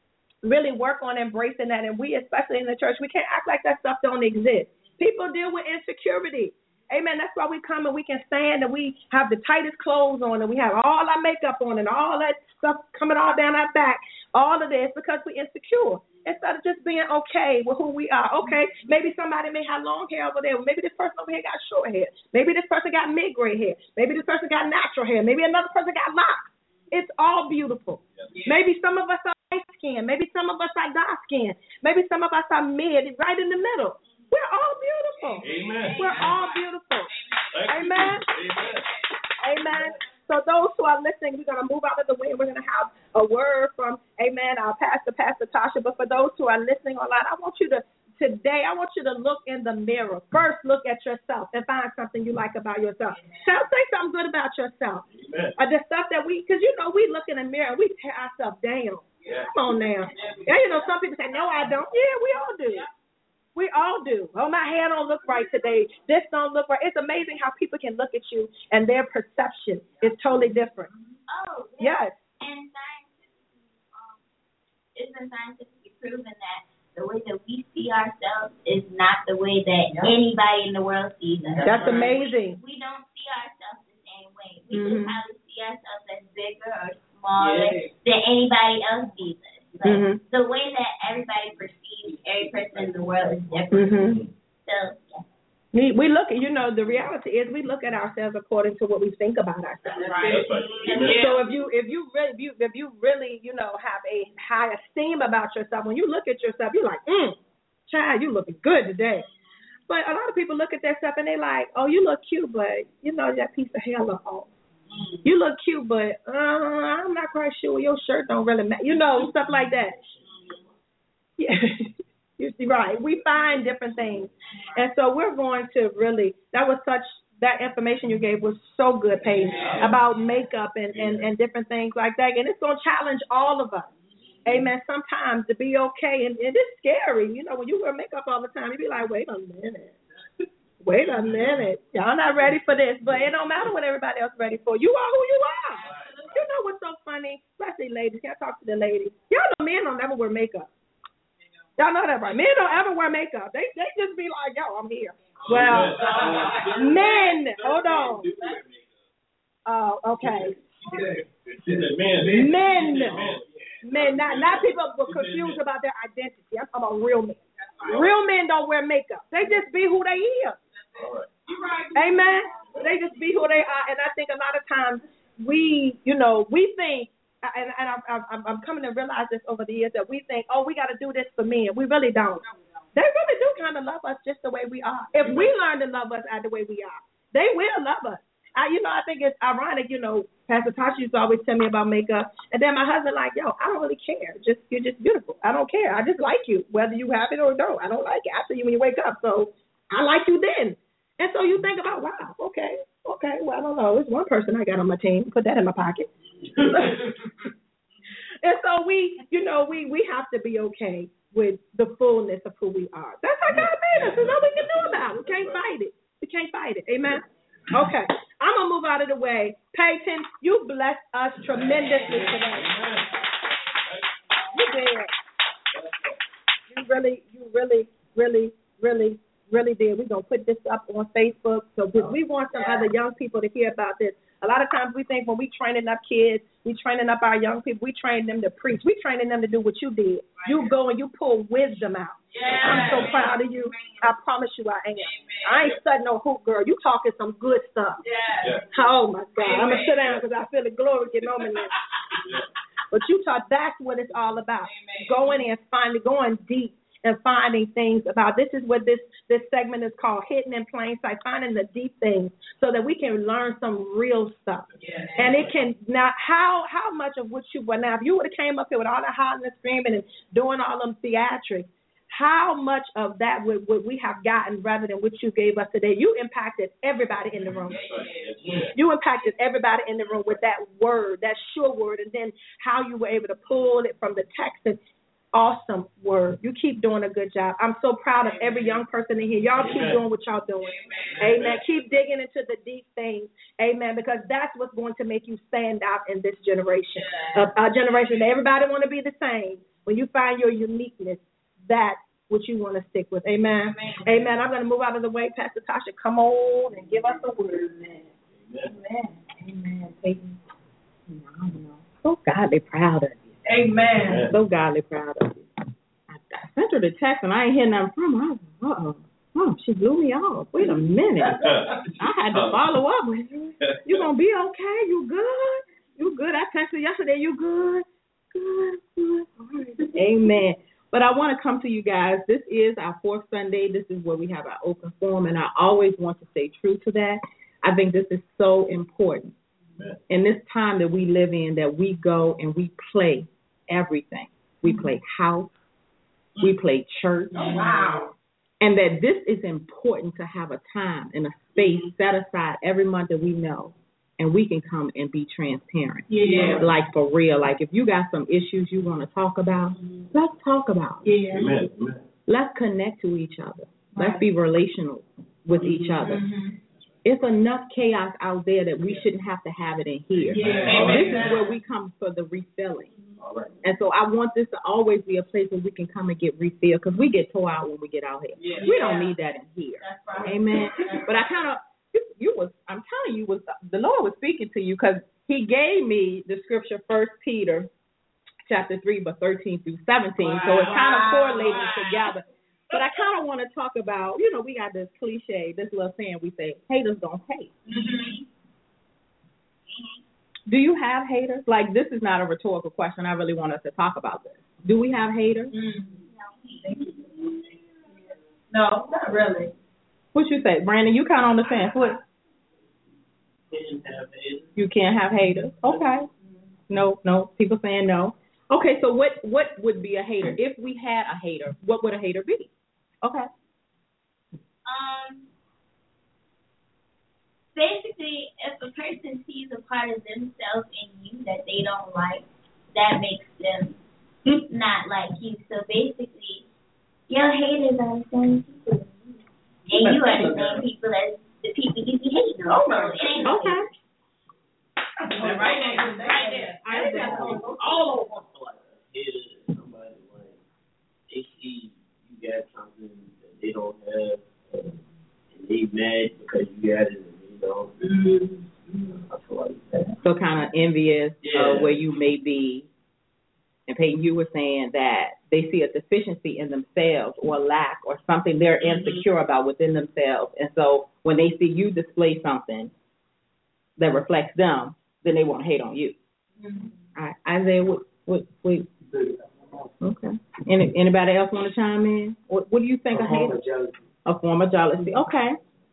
really work on embracing that. And we, especially in the church, we can't act like that stuff don't exist. People deal with insecurity. Amen. That's why we come and we can stand and we have the tightest clothes on and we have all our makeup on and all that stuff coming all down our back. All of this because we're insecure. Instead of just being okay with who we are. Okay, maybe somebody may have long hair over there. Maybe this person over here got short hair. Maybe this person got mid-gray hair. Maybe this person got natural hair. Maybe another person got locks. It's all beautiful. Maybe some of us are light skin. Maybe some of us are dark skin. Maybe some of us are mid, right in the middle. We're all beautiful. Amen. We're all beautiful. Thank Amen. you. Amen. Amen. So those who are listening, we're going to move out of the way. We're going to have a word from, amen, our pastor, Pastor Tasha. But for those who are listening online, I want you to, today, I want you to look in the mirror. First, look at yourself and find something you like about yourself. Tell, say something good about yourself. Amen. Uh, the stuff that we, because, you know, we look in the mirror and we tear ourselves down. Yeah. Come on now. Yeah, you know, some people say, no, I don't. Yeah, we all do. We all do. Oh, my hair don't look right today. This don't look right. It's amazing how people can look at you and their perception is totally different. Oh, yes. And scientifically, um, it's been scientifically proven that the way that we see ourselves is not the way that yep. anybody in the world sees us. That's amazing. We don't see ourselves the same way. We mm-hmm. just probably see ourselves as bigger or smaller yeah. than anybody else sees us. But mm-hmm. the way that everybody perceives every person in the world is different. Mm-hmm. So, yeah. We, we look at, you know, the reality is we look at ourselves according to what we think about ourselves. Right. That's right. So if you if you really if you, if you really you know have a high esteem about yourself, when you look at yourself, you're like, mm, child, you looking good today. But a lot of people look at their stuff and they like, oh, you look cute, but you know that piece of hair look off. You look cute, but uh, I'm not quite sure your shirt don't really match. You know, stuff like that. Yeah. You see, right. We find different things. And so we're going to really, that was such, that information you gave was so good, Paige, about makeup and, and, and different things like that. And it's going to challenge all of us. Amen. Sometimes to be okay. And, and it's scary. You know, when you wear makeup all the time, you be like, wait a minute. Wait a minute. Y'all not ready for this. But it don't matter what everybody else is ready for. You are who you are. You know what's so funny? Especially ladies. Can I talk to the ladies? Y'all know men don't never wear makeup. Y'all know that, right? Men don't ever wear makeup. They they just be like, yo, I'm here. Well, men, hold on. Oh, uh, okay. Men, men, not not people were confused about their identity. I'm talking about real men. Real men don't wear makeup. They just be who they is. Amen. They just be who they are. And I think a lot of times we, you know, we think. And, and I'm, I'm, I'm coming to realize this over the years that we think, oh, we got to do this for men. We really don't. They really do kind of love us just the way we are. If we learn to love us as the way we are, they will love us. I, you know, I think it's ironic, you know, Pastor Tasha used to always tell me about makeup. And then my husband like, yo, I don't really care. Just You're just beautiful. I don't care. I just like you, whether you have it or don't. I don't like it. I see you when you wake up. So I like you then. And so you think about, wow, okay, okay, well, I don't know. It's one person I got on my team. Put that in my pocket. And so we, you know, we, we have to be okay with the fullness of who we are. That's how God made us. There's nothing we can do about it. We can't fight it. We can't fight it. Amen? Okay. I'm going to move out of the way. Peyton, you blessed us tremendously today. You did. You really, you really, really, really, really did. We're going to put this up on Facebook. So we want some other young people to hear about this. A lot of times we think when we training up kids, we training up our young people, we train them to preach. We training them to do what you did. You go and you pull wisdom out. Yeah. I'm so proud of you. I promise you I am. I ain't studying no hoop, girl. You talking some good stuff. Yeah. Oh, my God. I'm going to sit down because I feel the glory getting on me now. But you talk, that's what it's all about. Going in, finally going deep. And finding things about, this is what this, this segment is called, Hidden in Plain Sight, finding the deep things so that we can learn some real stuff. Yeah. And it can, now, how how much of what you, well, now, if you would have came up here with all that hollering and screaming and doing all them theatrics, how much of that would, would we have gotten rather than what you gave us today? You impacted everybody in the room. You impacted everybody in the room with that word, that sure word, and then how you were able to pull it from the text and awesome word. You keep doing a good job. I'm so proud of every young person in here. Y'all keep doing what y'all doing. Amen. Amen. Keep digging into the deep things. Amen. Because that's what's going to make you stand out in this generation. Yeah. Uh, our generation, everybody want to be the same. When you find your uniqueness, that's what you want to stick with. Amen. Amen. Amen. I'm going to move out of the way. Pastor Tasha, come on and give us a word. Amen. Amen. Amen. Amen. Amen. So godly proud of you. Amen. So godly proud of you. I, I sent her the text and I ain't hear nothing from her. I was like, uh-oh. Oh, she blew me off. Wait a minute. I had to follow up with you. You gonna be okay? You good? You good? I texted yesterday. You good? Good, good. All right. Amen. But I want to come to you guys. This is our fourth Sunday. This is where we have our open forum, and I always want to stay true to that. I think this is so important. Amen. In this time that we live in, that we go and we play everything. We play house. We play church. Oh, wow. And that this is important to have a time and a space set aside every month that we know, and we can come and be transparent. Yeah. Like for real. Like if you got some issues you want to talk about, mm-hmm. let's talk about it. Yeah. Amen. Amen. Let's connect to each other. Right. Let's be relational with mm-hmm. each other. Mm-hmm. It's enough chaos out there that we shouldn't have to have it in here. Yeah. This is where we come for the refilling. All right. And so I want this to always be a place where we can come and get refilled, because we get tore out when we get out here. Yeah. We don't need that in here. That's right. Amen. But I kind of, you, you was, I'm telling you, was the Lord was speaking to you, because he gave me the scripture, First Peter chapter three, but thirteen through seventeen. Wow. So it's kind of correlated wow. together. But I kind of want to talk about, you know, we got this cliche, this little saying we say, haters don't hate. Mm-hmm. Do you have haters? Like, this is not a rhetorical question. I really want us to talk about this. Do we have haters? Mm-hmm. No, not really. What you say, Brandon? You kind of on the fence. What? Can't have haters. You can't have haters. Okay. No, no. People saying no. Okay, so what, what would be a hater? If we had a hater, what would a hater be? Okay. Um. Basically, if a person sees a part of themselves in you that they don't like, that makes them not like you. So basically, your haters are the same people as you. And you are the same people as the people you be hating on. So it ain't no okay. Right there, right there. I got all over. Somebody like they see you got something that they don't have, and they mad because you got it. Mm-hmm. So kind of envious yeah. of where you may be. And Peyton, you were saying that they see a deficiency in themselves or lack or something they're mm-hmm. insecure about within themselves. And so when they see you display something that reflects them, then they want to hate on you. Mm-hmm. All right. Isaiah, what, what, wait. Okay. Any, anybody else want to chime in? What, what do you think a, a hater? Jealousy. A form of jealousy. Okay.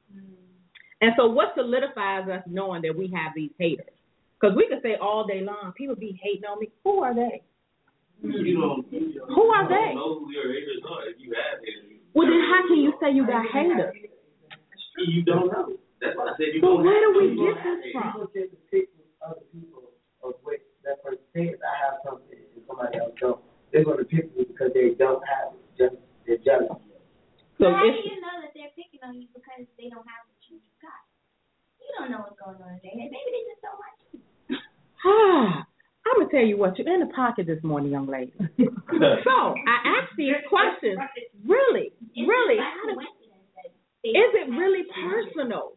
And so what solidifies us knowing that we have these haters? Because we could say all day long, people be hating on me. Who are they? You don't, you don't, who are you they? don't know who your haters are if you have haters. Well, then how can you say you got haters? You don't know. That's why I said you well, don't where know. Where do we get this from? People tend to pick with other people of what that person says. I have something and somebody else don't. They're going to pick me because they don't have it. Just, they're jealous. So how do you know that they're picking on you because they don't have what you got? You don't know what's going on in their head. Maybe they just don't like you. Ah, I'm going to tell you what, you're in the pocket this morning, young lady. So, I asked these questions. Really, really, how do, is it really personal?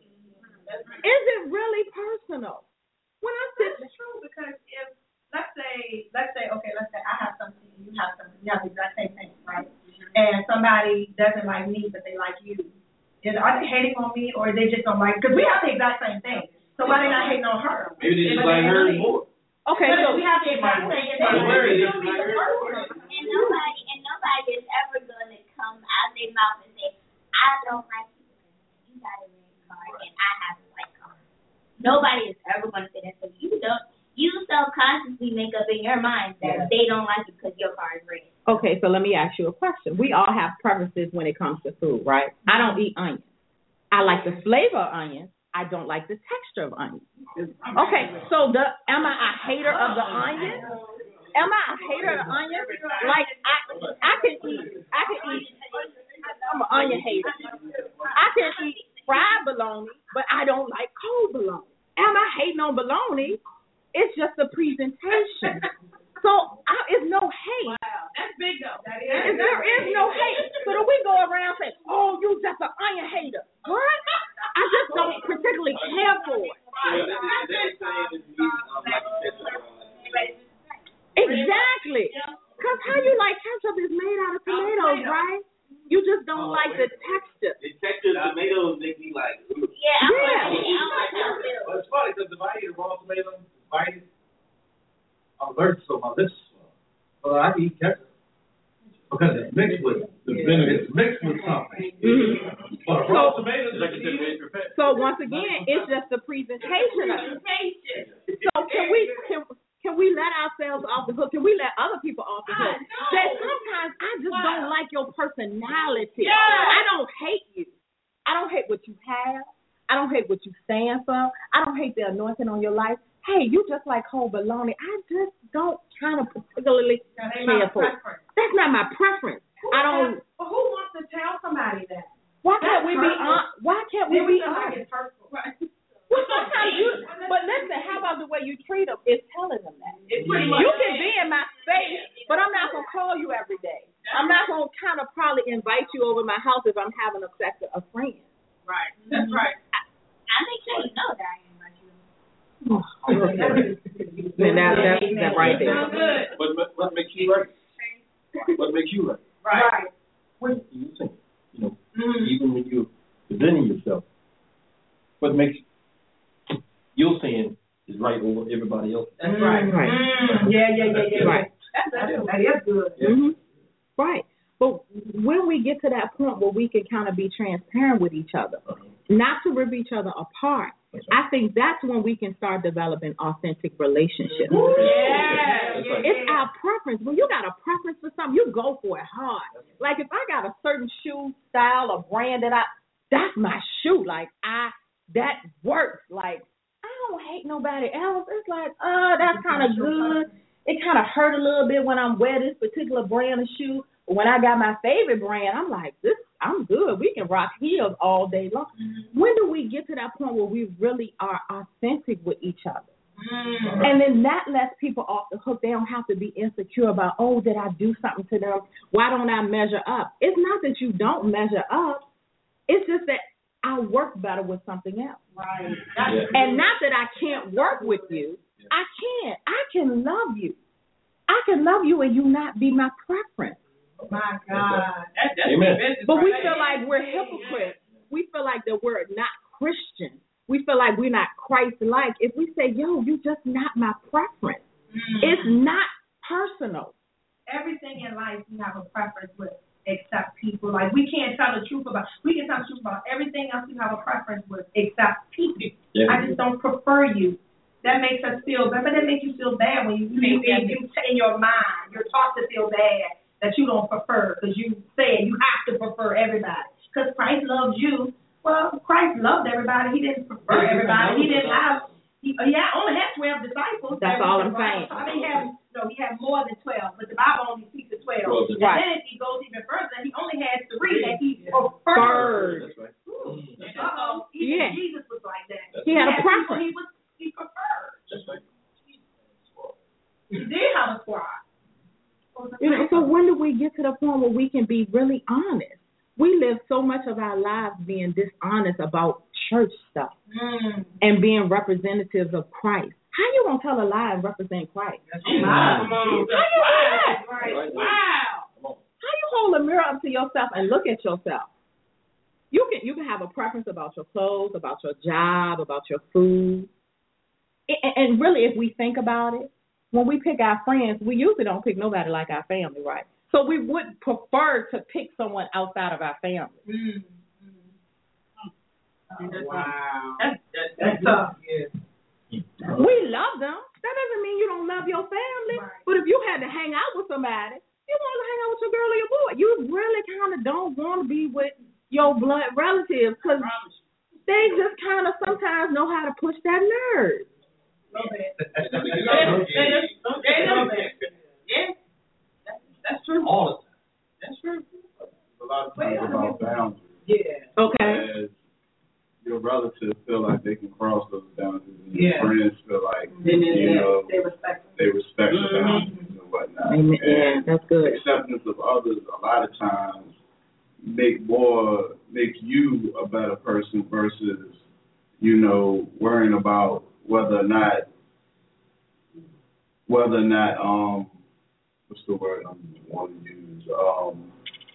Is it really personal? When I said it's true, because if, let's say, let's say, okay, let's say I have something, you have something, you have the exact same thing, right? And somebody doesn't like me, but they like you. Is, are they hating on me, or they just don't like? Because we have the exact same thing. So why they not hating on her? Maybe they just like her more. Okay, but so we have the exact same thing. And nobody, and nobody is ever going to come out of their mouth and say, "I don't like you. You got a red car, and I have a white car." Nobody is ever going to say that. So you don't. You subconsciously make up in your mind that yeah. they don't like you because your car is red. Okay, so let me ask you a question. We all have preferences when it comes to food, right? I don't eat onions. I like the flavor of onions. I don't like the texture of onions. Okay, so the am I a hater of the onion? Am I a hater of the onion? Like I, I can eat. I can eat. I'm an onion hater. I can eat fried bologna, but I don't like cold bologna. Am I hating on bologna? It's just a presentation. So I, it's no hate. allergic, so my lips swell. Well, I can eat ketchup because it's mixed with the vinegar. It's mixed with something. Mm-hmm. But So, raw tomatoes, like you said, so once again, it's just the presentation of it. So can we can can we let ourselves off the hook? Can we let other people off the hook? That sometimes I just don't like your personality. I don't hate you. I don't hate what you have. I don't hate what you stand for. I don't hate the anointing on your life. Hey, you just like whole baloney. I just don't kind of particularly care for it. That's not my preference. I don't. But who wants to tell somebody that? Why can't we be on? Why can't we be honest? Well, sometimes you. But listen, how about the way you treat them is telling them that. You can be in my face, but I'm not gonna call you every day. I'm not gonna kind of probably invite you over my house if I'm having a sex with a friend. Right. That's right. I make sure you know that I am like you. Then that, that's that right there. What, what, what makes you right? What makes you right? Right. When you think, you know, mm-hmm. even when you're presenting yourself, what makes you're saying is right over everybody else? That's right. Right. Mm-hmm. Yeah, yeah, yeah, yeah. Right. That's, that's, that is good. Yeah. Mm-hmm. Right. But when we get to that point where we can kind of be transparent with each other, not to rip each other apart, I think that's when we can start developing authentic relationships. Yeah, yeah, it's yeah. our preference. When you got a preference for something, you go for it hard. Like if I got a certain shoe style or brand that I, that's my shoe. Like I, that works. Like I don't hate nobody else. It's like, oh, that's kind of good. It kind of hurt a little bit when I'm wearing this particular brand of shoe. But when I got my favorite brand, I'm like, this, I'm good. We can rock heels all day long. Mm-hmm. When do we get to that point where we really are authentic with each other? Mm-hmm. And then that lets people off the hook. They don't have to be insecure about, oh, did I do something to them? Why don't I measure up? It's not that you don't measure up. It's just that I work better with something else. Right. Yeah. And not that I can't work with you. I can. I can love you. I can love you and you not be my preference. My God. That, that's Amen. But we feel like we're hypocrites. We feel like that we're not Christian. We feel like we're not Christ-like. If we say, yo, you just not my preference. Mm. It's not personal. Everything in life we have a preference with, except people. Like we can't tell the truth about, we can tell the truth about everything else we have a preference with, except people. Yeah. I just don't prefer you. That makes us feel bad, but that makes you feel bad when you, you, you, you in your mind, you're taught to feel bad that you don't prefer because you said you have to prefer everybody. Because Christ loves you. Well, Christ loved everybody. He didn't prefer everybody. He didn't have, he, yeah, only had twelve disciples. That's all I'm saying. I mean, he had, no, he had more than twelve, but the Bible only speaks of twelve. Well, and right. then if he goes even further, he only had three that he preferred. That's right. Uh-oh. Even yeah. Jesus was like that. He, he had, had a preference. He was he preferred. That's right. He did have a squad. You know, so when do we get to the point where we can be really honest? We live so much of our lives being dishonest about church stuff mm. and being representatives of Christ. How you gonna tell a lie and represent Christ? That's wow. How you do that? Right. Wow. How you hold a mirror up to yourself and look at yourself? You can you can have a preference about your clothes, about your job, about your food, and, and really, if we think about it. When we pick our friends, we usually don't pick nobody like our family, right? So we would prefer to pick someone outside of our family. Mm-hmm. Oh, wow. That's, that's, that's tough. Yeah. We love them. That doesn't mean you don't love your family. Right. But if you had to hang out with somebody, you want to hang out with your girl or your boy. You really kind of don't want to be with your blood relatives because they just kind of sometimes know how to push that nerve. That's true. All the time. That's true. A lot of times about boundaries. Yeah. Okay. As your relatives feel like they can cross those boundaries, and yeah. your friends feel like then, you yeah, know they respect them. they respect mm-hmm. the boundaries and whatnot. Amen. And yeah, that's good. Acceptance of others a lot of times make more make you a better person versus you know worrying about whether or not, whether or not, um, what's the word I want to use? Um,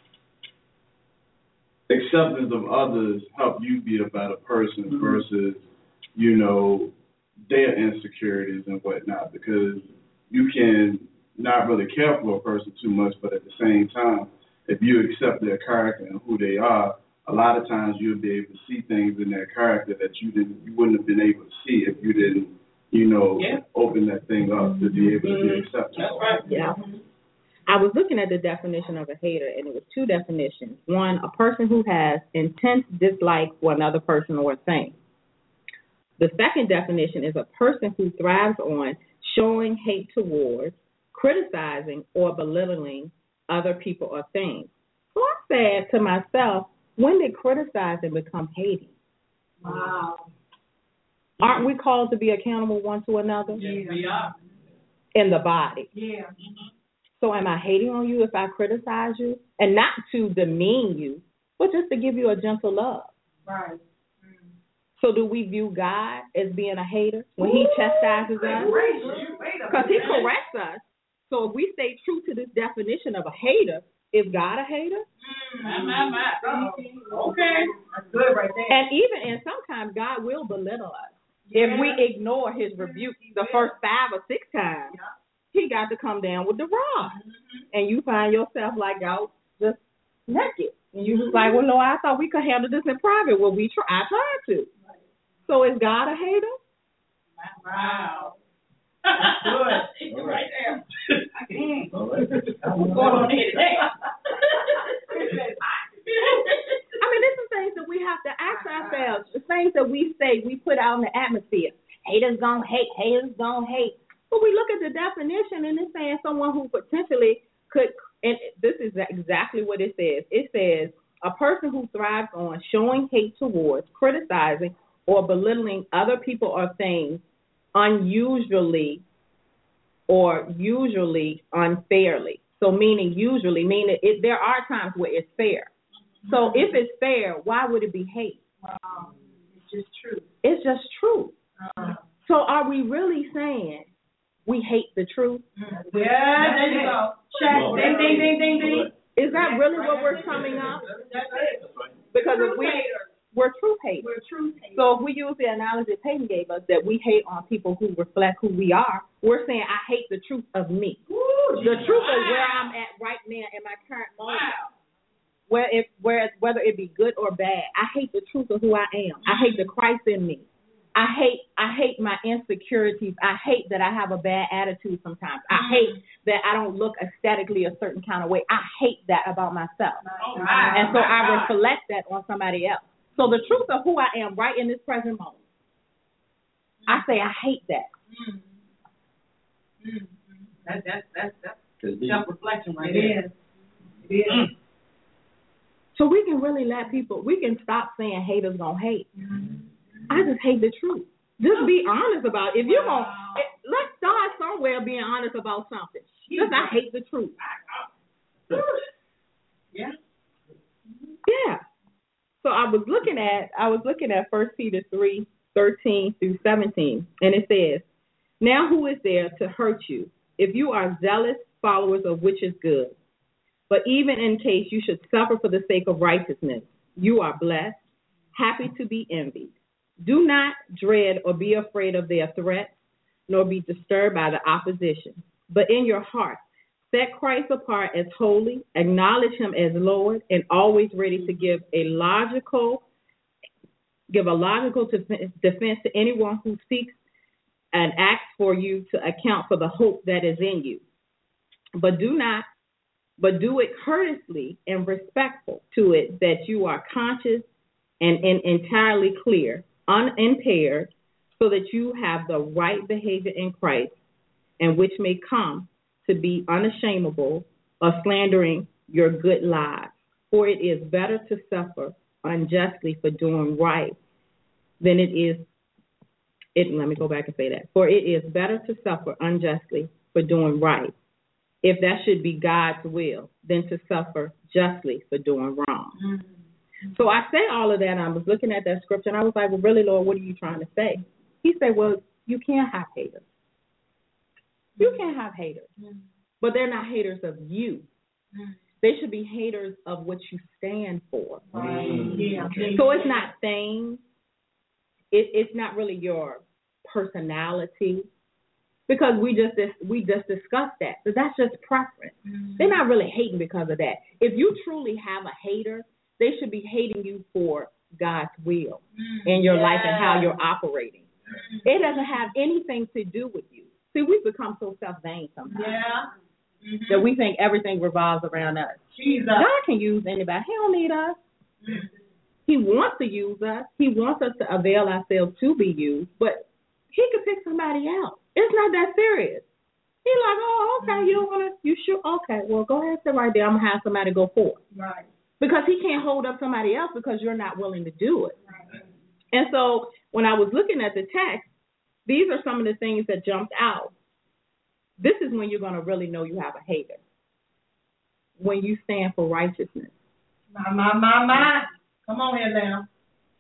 acceptance of others help you be a better person mm-hmm. versus, you know, their insecurities and whatnot. Because you can not really care for a person too much, but at the same time, if you accept their character and who they are, a lot of times you'll be able to see things in their character that you didn't, you wouldn't have been able to see if you didn't, you know, yeah. open that thing up to be able to be accepted. That's right. Yeah. I was looking at the definition of a hater, and it was two definitions. One, a person who has intense dislike for another person or thing. The second definition is a person who thrives on showing hate towards, criticizing, or belittling other people or things. So I said to myself, when did criticizing become hating? Wow. Aren't we called to be accountable one to another? Yes, we are. In the body. Yeah. Mm-hmm. So am I hating on you if I criticize you? And not to demean you, but just to give you a gentle love. Right. Mm-hmm. So do we view God as being a hater when he chastises us? Because he corrects us. So if we stay true to this definition of a hater, is God a hater? Mm, my, my, my. Okay. That's good right there. And even, and sometimes God will belittle us. Yeah. If we ignore his rebuke the first five or six times, yeah. he got to come down with the rod. Mm-hmm. And you find yourself like out just naked. And you just like, well, no, I thought we could handle this in private. Well, we try, I tried to. So is God a hater? Wow. That's good. All right there. All right. What's going on here today? I mean, this is things that we have to ask ourselves. The things that we say, we put out in the atmosphere. Haters gonna hate, haters gonna hate. But we look at the definition, and it's saying someone who potentially could, and this is exactly what it says. It says a person who thrives on showing hate towards, criticizing, or belittling other people or things unusually or usually unfairly. So meaning usually, meaning it, there are times where it's fair. So if it's fair, why would it be hate? Wow. It's just true. It's just true. Uh, so are we really saying we hate the truth? Yeah, there you go. Check. Ding, ding, ding, ding, ding. Is that really what we're summing up? That's it. Because if we... We're truth haters. We're truth haters. So if we use the analogy Peyton gave us that we hate on people who reflect who we are, we're saying I hate the truth of me. Ooh, the truth wow. of where I'm at right now in my current moment. Wow. Where if where whether it be good or bad, I hate the truth of who I am. I hate the Christ in me. I hate I hate my insecurities. I hate that I have a bad attitude sometimes. I hate that I don't look aesthetically a certain kind of way. I hate that about myself. Oh, and so I reflect that on somebody else. So the truth of who I am right in this present moment, I say I hate that. Mm. Mm. That, that, that, that's self-reflection right there. It is. It is. Mm. So we can really let people, we can stop saying haters gonna hate. Mm-hmm. I just hate the truth. Just be honest about it. If you're wow. gonna, it, let's start somewhere being honest about something. Just I hate the truth. Yeah. Yeah. So I was looking at I was looking at First Peter three, thirteen through seventeen, and it says, now who is there to hurt you if you are zealous followers of which is good? But even in case you should suffer for the sake of righteousness, you are blessed, happy to be envied. Do not dread or be afraid of their threats, nor be disturbed by the opposition. But in your heart, set Christ apart as holy, acknowledge him as Lord, and always ready to give a logical, give a logical defense to anyone who seeks and asks for you to account for the hope that is in you. But do not, but do it courteously and respectful to it that you are conscious and, and entirely clear, unimpaired, so that you have the right behavior in Christ, and which may come to be unashamable of slandering your good lives. For it is better to suffer unjustly for doing right than it is, it, let me go back and say that. For it is better to suffer unjustly for doing right, if that should be God's will, than to suffer justly for doing wrong. Mm-hmm. So I say all of that, and I was looking at that scripture, and I was like, well, really, Lord, what are you trying to say? He said, well, you can't have haters. You can't have haters, mm. but they're not haters of you. Mm. They should be haters of what you stand for. Mm. Yeah. So it's not things. It, it's not really your personality. because we just we just discussed that. So that's just preference. Mm-hmm. They're not really hating because of that. If you truly have a hater, they should be hating you for God's will mm-hmm. in your yeah. life and how you're operating. Mm-hmm. It doesn't have anything to do with you. See, we've become so self-vain sometimes. Yeah. Mm-hmm. That we think everything revolves around us. Jesus. God can use anybody. He don't need us. Mm-hmm. He wants to use us. He wants us to avail ourselves to be used, but he could pick somebody else. It's not that serious. He's like, oh, okay, mm-hmm. you don't want to, you sure? Okay, well, go ahead and sit right there. I'm going to have somebody go forth. Right. Because he can't hold up somebody else because you're not willing to do it. Right. And so when I was looking at the text, these are some of the things that jumped out. This is when you're going to really know you have a hater. When you stand for righteousness. My, my, my, my. Come on here now.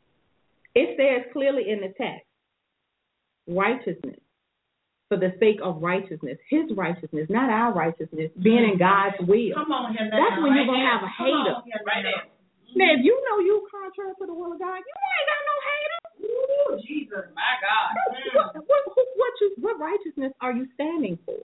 It says clearly in the text, righteousness, for the sake of righteousness, his righteousness, not our righteousness, being in God's will. Come on here now. That's when right you're going to have a hater. Right there. Now, if you know you contrary to the will of God, you ain't got no hater. Ooh, Jesus, my God. What, what, what, what, you, what righteousness are you standing for?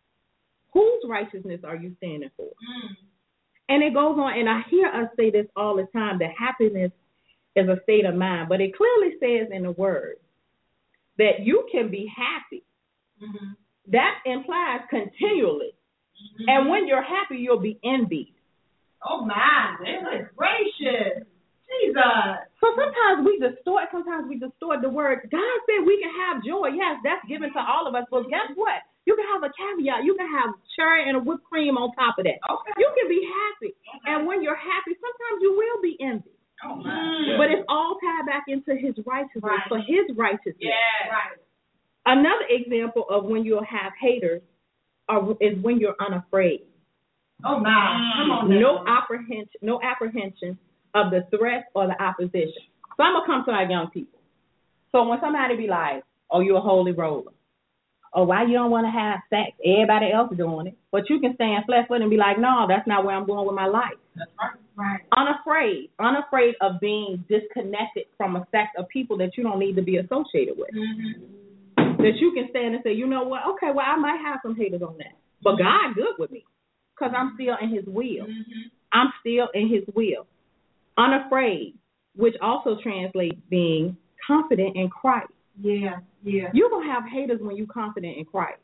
Whose righteousness are you standing for? Mm. And it goes on, and I hear us say this all the time, that happiness is a state of mind. But it clearly says in the word that you can be happy. Mm-hmm. That implies continually. Mm-hmm. And when you're happy, you'll be envied. Oh, my. Goodness gracious. Jesus. So sometimes we distort, sometimes we distort the word. God said we can have joy. Yes, that's given to all of us. But guess what? You can have a caviar. You can have cherry and a whipped cream on top of that. Okay. You can be happy. Okay. And when you're happy, sometimes you will be envied. Oh, mm. But it's all tied back into his righteousness, right. for his righteousness. Yeah, right. Another example of when you'll have haters are, is when you're unafraid. Oh, my. Mm. Come on now. No apprehension, no apprehension of the threat or the opposition. So I'm going to come to our young people. So when somebody be like, oh, you're a holy roller. Or why you don't want to have sex? Everybody else is doing it. But you can stand flat foot and be like, no, that's not where I'm going with my life. That's right. Right. Unafraid. Unafraid of being disconnected from a sect of people that you don't need to be associated with. Mm-hmm. That you can stand and say, you know what? Okay, well, I might have some haters on that. But mm-hmm. God good with me because I'm still in his will. Mm-hmm. I'm still in his will. Unafraid, which also translates being confident in Christ. Yeah, yeah. You're going to have haters when you're confident in Christ.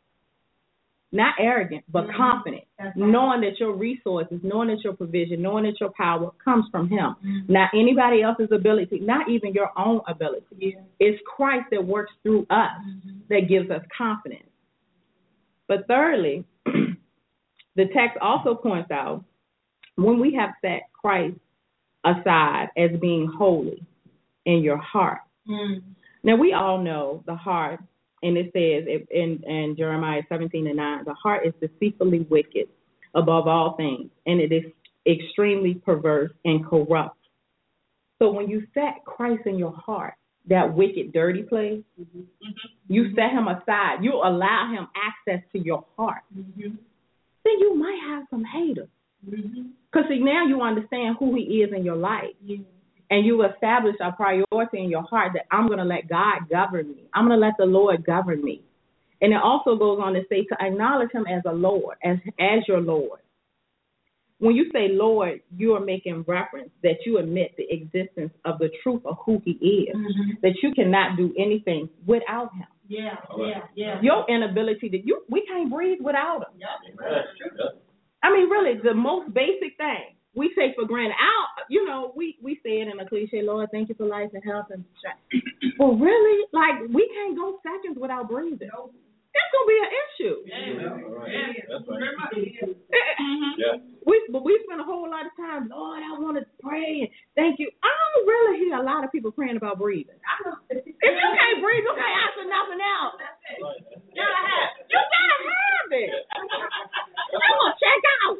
Not arrogant, but mm-hmm. confident. Right. Knowing that your resources, knowing that your provision, knowing that your power comes from him. Mm-hmm. Not anybody else's ability, not even your own ability. Yeah. It's Christ that works through us mm-hmm. that gives us confidence. But thirdly, the text also points out when we have set Christ aside as being holy in your heart. Mm. Now, we all know the heart, and it says in, in Jeremiah seventeen and nine, the heart is deceitfully wicked above all things, and it is extremely perverse and corrupt. So when you set Christ in your heart, that wicked, dirty place, mm-hmm. you set him aside. You allow him access to your heart. Mm-hmm. Then you might have some haters. Because, mm-hmm. see, now you understand who he is in your life. Yeah. And you establish a priority in your heart that I'm going to let God govern me. I'm going to let the Lord govern me. And it also goes on to say to acknowledge him as a Lord, as, as your Lord. When you say Lord, you are making reference that you admit the existence of the truth of who he is, mm-hmm. that you cannot do anything without him. Yeah, yeah, yeah. Your inability to, you, we can't breathe without him. Yeah, that's true. I mean, really, the most basic thing. We take for granted. Out, you know, we, we say it in a cliche, Lord, thank you for life and health and strength. But really, like, we can't go seconds without breathing. Nope. It's gonna be an issue. Yeah, yeah, right. yeah. That's right. yeah. We but we spend a whole lot of time, Lord, I want to pray and thank you. I don't really hear a lot of people praying about breathing. If you can't breathe, you can't ask for nothing else. You gotta have you gotta have it. I'm gonna check out.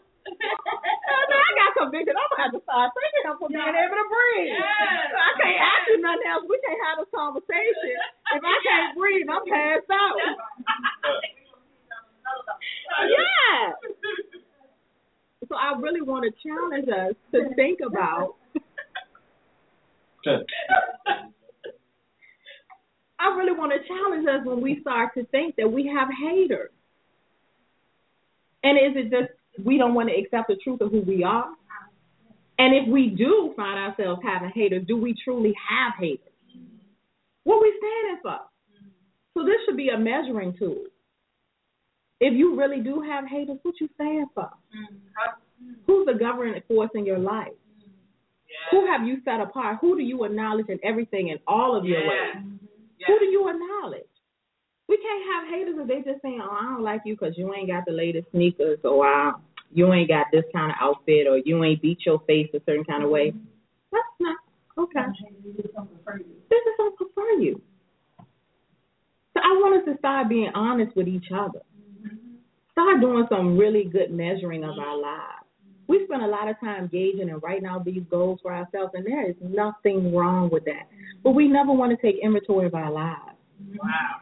I got convicted. I'm gonna have to start thanking him for being able to breathe. Yeah. I can't ask you nothing else. We can't have this conversation. If I can't breathe, I'm passed out. Yeah. So I really want to challenge us to think about. I really want to challenge us when we start to think that we have haters. And is it just we don't want to accept the truth of who we are? And if we do find ourselves having haters, do we truly have haters? What are we standing for? So this should be a measuring tool. If you really do have haters, what you stand for? Mm-hmm. Who's the governing force in your life? Mm-hmm. Yeah. Who have you set apart? Who do you acknowledge in everything in all of yeah. your ways? Mm-hmm. Yeah. Who do you acknowledge? We can't have haters if they just saying, oh, I don't like you because you ain't got the latest sneakers, or uh, you ain't got this kind of outfit, or you ain't beat your face a certain kind of way. That's not okay. This is something for you. So I want us to start being honest with each other. Start doing some really good measuring of our lives. We spend a lot of time gauging and writing out these goals for ourselves, and there is nothing wrong with that. But we never want to take inventory of our lives. Wow.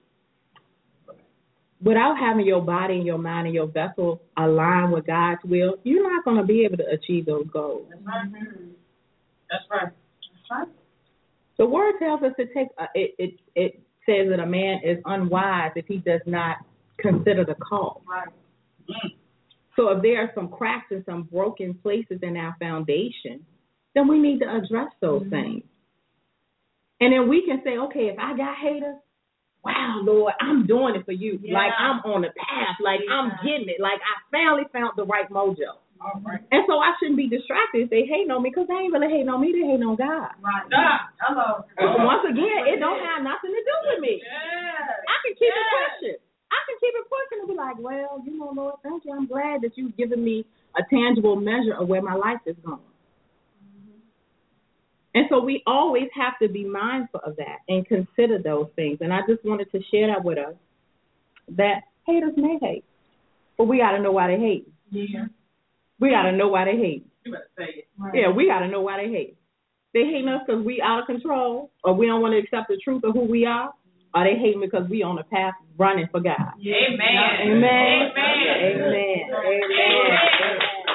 Without having your body and your mind and your vessel align with God's will, you're not going to be able to achieve those goals. That's right. That's right. That's right. The word tells us to take, uh, it, it, it says that a man is unwise if he does not consider the cost. Right. Mm. So if there are some cracks and some broken places in our foundation, then we need to address those mm-hmm. things. And then we can say, okay, if I got haters, wow, Lord, I'm doing it for you. Yeah. Like I'm on the path. Like yeah. I'm getting it. Like I finally found the right mojo. All right. And so I shouldn't be distracted if they hating on me, because they ain't really hating on me. They hating on God. Right. God. Hello. But once again, it don't have nothing to do with me. Yeah. I can keep yeah. it pushing. I can keep it pushing and be like, well, you know, Lord, thank you. I'm glad that you've given me a tangible measure of where my life is going. Mm-hmm. And so we always have to be mindful of that and consider those things. And I just wanted to share that with us, that haters may hate, but we got to know why they hate. Yeah. We got to know why they hate. You better say it. Right. Yeah, we got to know why they hate. They hating us because we out of control, or we don't want to accept the truth of who we are, or they hating because we on the path running for God. Amen. Amen. Amen. Amen. Amen. Amen.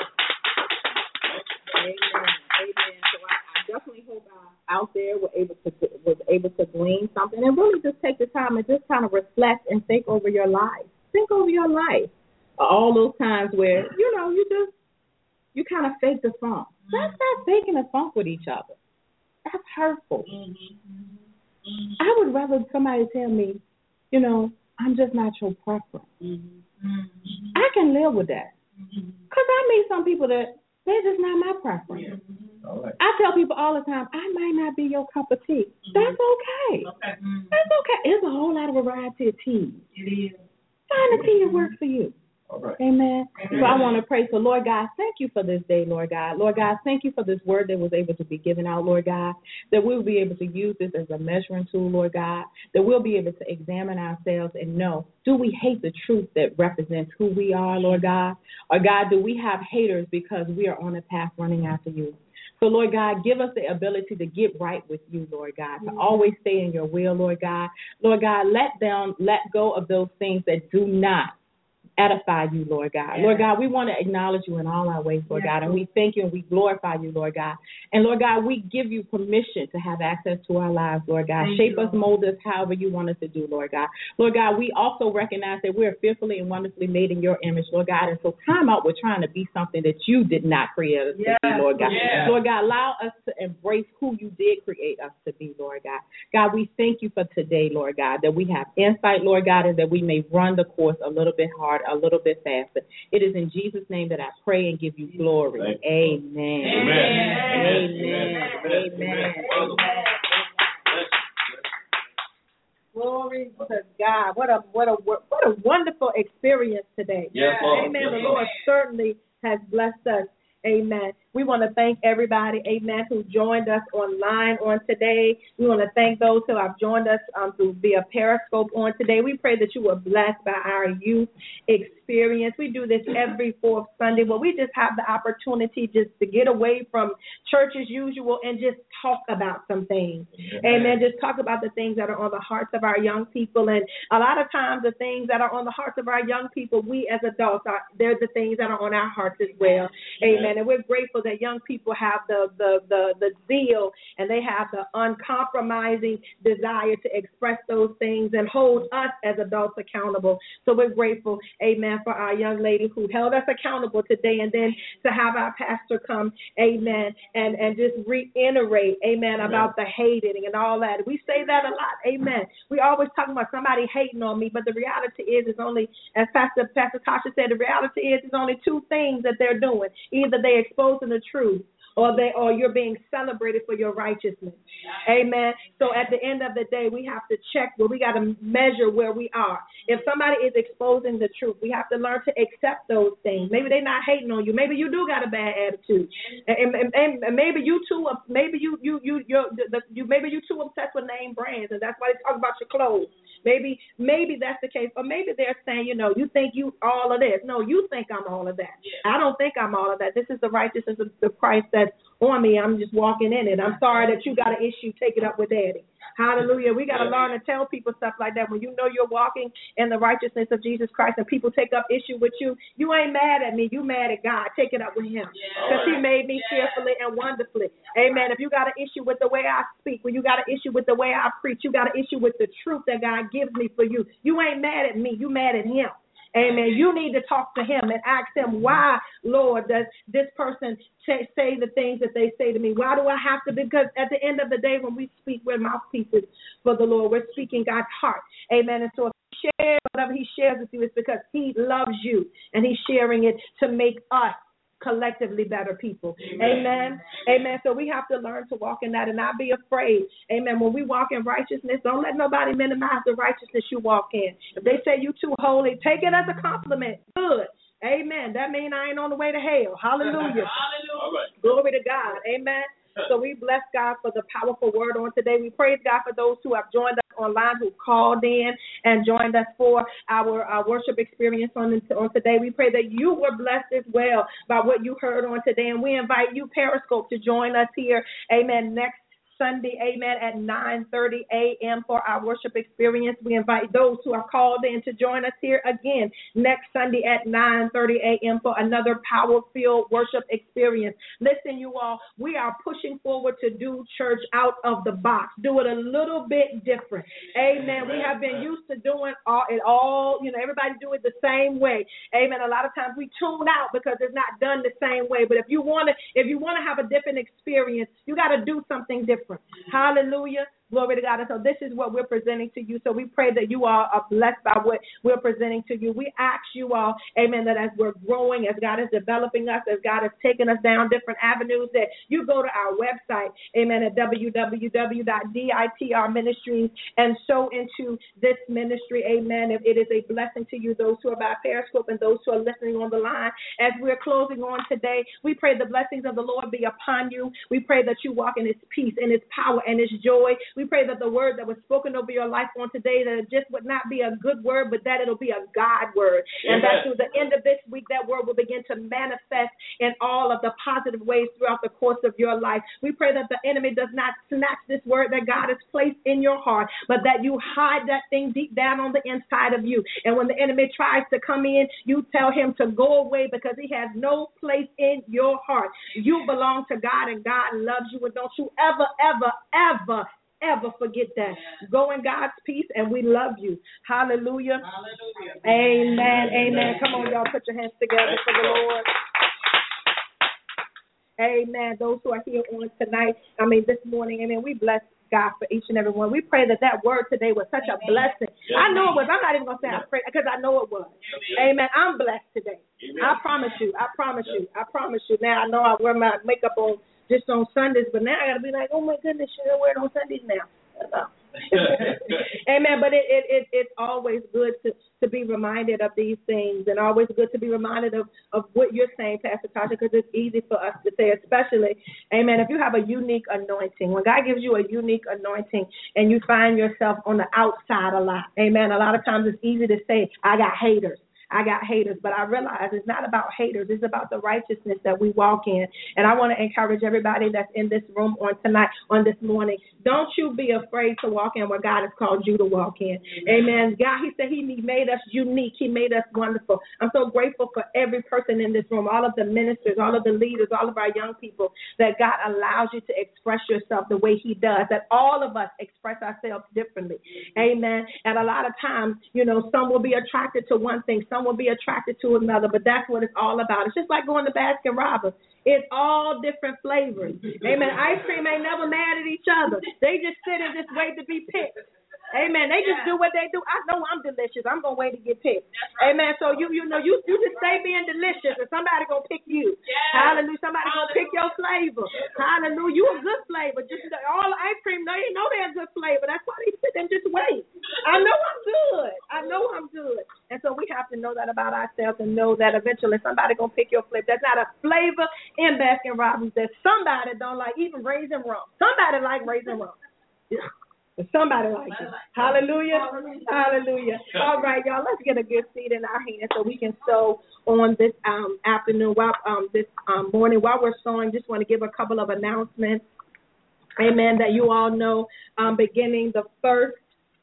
Amen. So I, I definitely hope I out there were able to was able to glean something, and really just take the time and just kind of reflect and think over your life. Think over your life. All those times where, you know, you just you kind of fake the funk. Let's stop faking the funk with each other. That's hurtful. Mm-hmm. Mm-hmm. I would rather somebody tell me, you know, I'm just not your preference. Mm-hmm. I can live with that. Because mm-hmm. I meet some people that they're just not my preference. Mm-hmm. All right. I tell people all the time, I might not be your cup of tea. Mm-hmm. That's okay. okay. Mm-hmm. That's okay. There's a whole lot of variety of teas. It is. Find a tea that works for you. All right. Amen. Amen. So I want to pray. So, Lord God, thank you for this day, Lord God. Lord God, thank you for this word that was able to be given out, Lord God, that we'll be able to use this as a measuring tool, Lord God, that we'll be able to examine ourselves and know, do we hate the truth that represents who we are, Lord God? Or, God, do we have haters because we are on a path running after you? So, Lord God, give us the ability to get right with you, Lord God, to always stay in your will, Lord God. Lord God, let them let go of those things that do not edify you, Lord God. Yeah. Lord God, we want to acknowledge you in all our ways, Lord yeah. God, and we thank you and we glorify you, Lord God. And Lord God, we give you permission to have access to our lives, Lord God. Thank Shape you, us, mold us however you want us to do, Lord God. Lord God, we also recognize that we're fearfully and wonderfully made in your image, Lord God, and so time out we're trying to be something that you did not create us yeah. to be, Lord God. Yeah. Lord God, allow us to embrace who you did create us to be, Lord God. God, we thank you for today, Lord God, that we have insight, Lord God, and that we may run the course a little bit harder, a little bit faster. It is in Jesus' name that I pray and give you glory. Amen. Amen. Amen. Amen. Amen. Glory to God. What a what a what a wonderful experience today. Yes, Lord. Amen. The Lord certainly has blessed us. Amen. We want to thank everybody, amen, who joined us online on today. We want to thank those who have joined us um, through via Periscope on today. We pray that you were blessed by our youth experience. We do this every fourth Sunday where we just have the opportunity just to get away from church as usual and just talk about some things. Amen. Just talk about the things that are on the hearts of our young people. And a lot of times the things that are on the hearts of our young people, we as adults, are, they're the things that are on our hearts as well. Amen. And we're grateful that young people have the, the, the, the zeal and they have the uncompromising desire to express those things and hold us as adults accountable. So we're grateful, amen, for our young lady who held us accountable today, and then to have our pastor come, amen, and, and just reiterate, amen, about the hating and all that. We say that a lot, amen. We always talk about somebody hating on me, but the reality is, is only, as Pastor, Pastor Tasha said, the reality is, is only two things that they're doing. Either they're exposing the truth, or they, or you're being celebrated for your righteousness. Amen. So at the end of the day, we have to check where we got to measure where we are. If somebody is exposing the truth, we have to learn to accept those things. Maybe they're not hating on you. Maybe you do got a bad attitude, and, and, and, and maybe you too. Maybe you you you you're, the, you maybe you too obsessed with name brands, and that's why they talk about your clothes. Maybe maybe that's the case, or maybe they're saying, you know, you think you all of this. No, you think I'm all of that. Yeah. I don't think I'm all of that. This is the righteousness of the Christ that's on me. I'm just walking in it. I'm sorry that you got an issue. Take it up with Daddy. Hallelujah. We got to learn to tell people stuff like that. When you know you're walking in the righteousness of Jesus Christ and people take up issue with you, you ain't mad at me. You mad at God. Take it up with him, because he made me fearfully and wonderfully. Amen. If you got an issue with the way I speak, when you got an issue with the way I preach, you got an issue with the truth that God gives me for you, you ain't mad at me. You mad at him. Amen. You need to talk to him and ask him, why, Lord, does this person say, say the things that they say to me? Why do I have to? Because at the end of the day, when we speak, we're mouthpieces for the Lord. We're speaking God's heart. Amen. And so if he shares whatever he shares with you, it's because he loves you, and he's sharing it to make us collectively better people. Amen. Amen. Amen. So we have to learn to walk in that and not be afraid. Amen. When we walk in righteousness, don't let nobody minimize the righteousness you walk in. If they say you too holy, take it as a compliment. Good. Amen. That means I ain't on the way to hell. Hallelujah. Hallelujah. Glory to God. Amen. So we bless God for the powerful word on today. We praise God for those who have joined us online, who called in and joined us for our, our worship experience on, on today. We pray that you were blessed as well by what you heard on today. And we invite you, Periscope, to join us here, amen, next Sunday, amen, at nine thirty a.m. for our worship experience. We invite those who are called in to join us here again next Sunday at nine thirty a.m. for another power-filled worship experience. Listen, you all, we are pushing forward to do church out of the box. Do it a little bit different. Amen. We have been used to doing all, it all, you know, everybody do it the same way. Amen. A lot of times we tune out because it's not done the same way. But if you want to, if you want to have a different experience, you got to do something different. Hallelujah. Glory to God. And so this is what we're presenting to you. So we pray that you all are blessed by what we're presenting to you. We ask you all, amen, that as we're growing, as God is developing us, as God is taking us down different avenues, that you go to our website, amen, at w w w dot d i t r ministries and sow into this ministry, amen. If it is a blessing to you, those who are by Periscope and those who are listening on the line, as we're closing on today, we pray the blessings of the Lord be upon you. We pray that you walk in his peace, in his power, and his joy. We pray that the word that was spoken over your life on today, that it just would not be a good word, but that it'll be a God word. And that through the end of this week, that word will begin to manifest in all of the positive ways throughout the course of your life. We pray that the enemy does not snatch this word that God has placed in your heart, but that you hide that thing deep down on the inside of you. And when the enemy tries to come in, you tell him to go away, because he has no place in your heart. You belong to God, and God loves you. And don't you ever, ever, ever, ever forget that. Go in God's peace, and we love you. Hallelujah. Hallelujah. Amen. Amen. Come on, y'all, put your hands together for the Lord. Amen. Those who are here on tonight, I mean this morning, amen, we bless God for each and every one. We pray that that word today was such a blessing. I know it was. I'm not even going to say I pray, because I know it was. Amen. I'm blessed today. I promise you. I promise you. I promise you. Now, I know I wear my makeup on just on Sundays, but now I got to be like, oh, my goodness, you know, wear it on Sundays now. Amen. But it, it, it, it's always good to, to be reminded of these things, and always good to be reminded of, of what you're saying, Pastor Tasha, because it's easy for us to say, especially, amen, if you have a unique anointing. When God gives you a unique anointing and you find yourself on the outside a lot, amen, a lot of times it's easy to say, I got haters. I got haters. But I realize it's not about haters. It's about the righteousness that we walk in. And I want to encourage everybody that's in this room on tonight, on this morning, don't you be afraid to walk in what God has called you to walk in. Amen. God, he said he made us unique. He made us wonderful. I'm so grateful for every person in this room, all of the ministers, all of the leaders, all of our young people, that God allows you to express yourself the way he does, that all of us express ourselves differently. Amen. And a lot of times, you know, some will be attracted to one thing, some will be attracted to another, but that's what it's all about. It's just like going to Baskin Robbins. It's all different flavors. Amen. Ice cream ain't never mad at each other. They just sit and just wait to be picked. Amen. They just do what they do. I know I'm delicious. I'm gonna wait to get picked. Amen. So you you know you you just stay being delicious, and somebody gonna pick you. Hallelujah. Somebody gonna pick your flavor. Hallelujah. You a good flavor. Just all the ice cream, they know they're a good flavor. That's why they sit and just wait. I know I'm good. I know I'm good. And so we have to know that about ourselves and know that eventually somebody gonna pick your flavor. There's not a flavor in Baskin Robbins that somebody don't like, even raisin rum. Somebody like raisin rum. Yeah. Somebody like it. Hallelujah. Hallelujah. All right, y'all, let's get a good seat in our hands so we can sow on this um, afternoon, while, um, this um, morning. While we're sowing, just want to give a couple of announcements. Amen, that you all know, um, beginning the first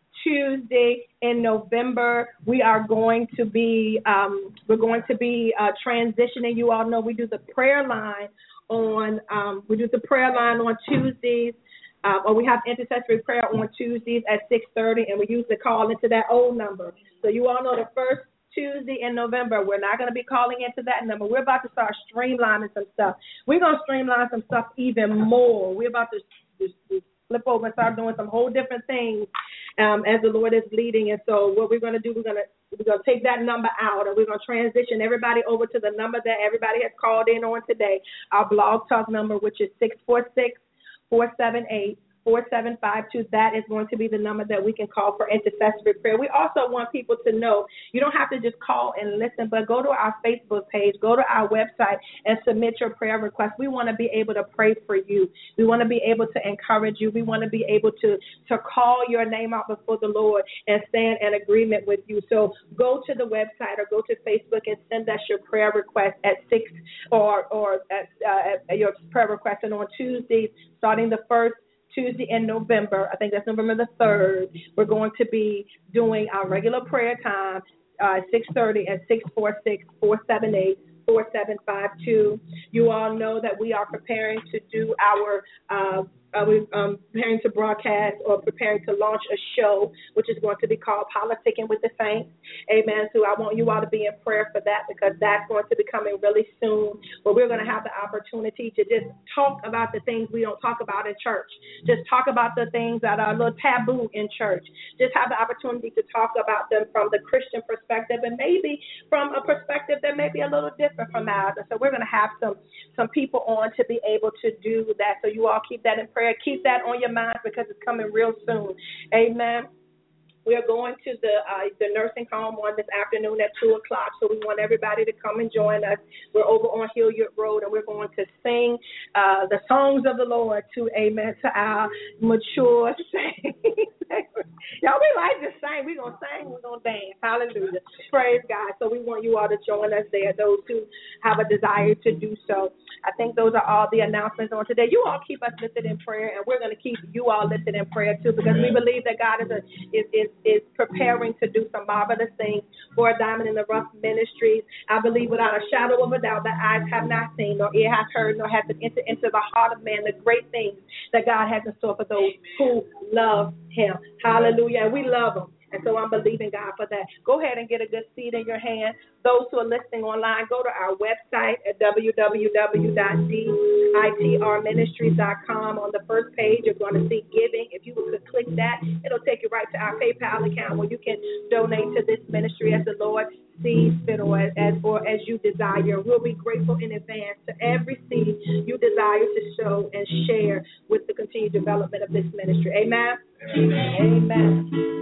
Tuesday in November, we are going to be, um, we're going to be uh, transitioning. You all know we do the prayer line on, um, we do the prayer line on Tuesdays. Uh, or we have intercessory prayer on Tuesdays at six thirty, and we usually call into that old number. So you all know the first Tuesday in November, we're not going to be calling into that number. We're about to start streamlining some stuff. We're going to streamline some stuff even more. We're about to just, just flip over and start doing some whole different things um, as the Lord is leading. And so what we're going to do, we're going to we're going to take that number out, and we're going to transition everybody over to the number that everybody has called in on today, our Blog Talk number, which is six four six, four seven eight, four seven five two. That is going to be the number that we can call for intercessory prayer. We also want people to know you don't have to just call and listen, but go to our Facebook page, go to our website, and submit your prayer request. We want to be able to pray for you. We want to be able to encourage you. We want to be able to, to call your name out before the Lord and stand in agreement with you. So go to the website or go to Facebook and send us your prayer request at six or or at, uh, at your prayer request. And on Tuesdays, starting the first Tuesday in November, I think that's November the third, we're going to be doing our regular prayer time, uh, six thirty at six four six, four seven eight, four seven five two. You all know that we are preparing to do our uh, Uh, we're um, preparing to broadcast or preparing to launch a show, which is going to be called Politicking with the Saints. Amen. So I want you all to be in prayer for that, because that's going to be coming really soon, where we're going to have the opportunity to just talk about the things we don't talk about in church. Just talk about the things that are a little taboo in church. Just have the opportunity to talk about them from the Christian perspective, and maybe from a perspective that may be a little different from ours. And so we're going to have some, some people on to be able to do that. So you all keep that in prayer. Keep that on your mind, because it's coming real soon. Amen. We are going to the uh, the nursing home on this afternoon at two o'clock, so we want everybody to come and join us. We're over on Hilliard Road, and we're going to sing uh, the songs of the Lord to, amen, to our mature saints. Y'all, we like to sing. We're going to sing. We're going to dance. Hallelujah. Praise God. So we want you all to join us there, those who have a desire to do so. I think those are all the announcements on today. You all keep us lifted in prayer, and we're going to keep you all lifted in prayer, too, because we believe that God is a, is, is is preparing to do some marvelous things for Diamond in the Rough Ministries. I believe without a shadow of a doubt that eyes have not seen, nor ear has heard, nor has it entered into the heart of man the great things that God has in store for those who love him. Hallelujah. And we love him. And so I'm believing God for that. Go ahead and get a good seed in your hand. Those who are listening online, go to our website at w w w dot d i t r ministries dot com. On the first page, you're going to see giving. If you could click that, it'll take you right to our PayPal account where you can donate to this ministry as the Lord sees fit, or as, as, or as you desire. We'll be grateful in advance to every seed you desire to sow and share with the continued development of this ministry. Amen? Amen. Amen.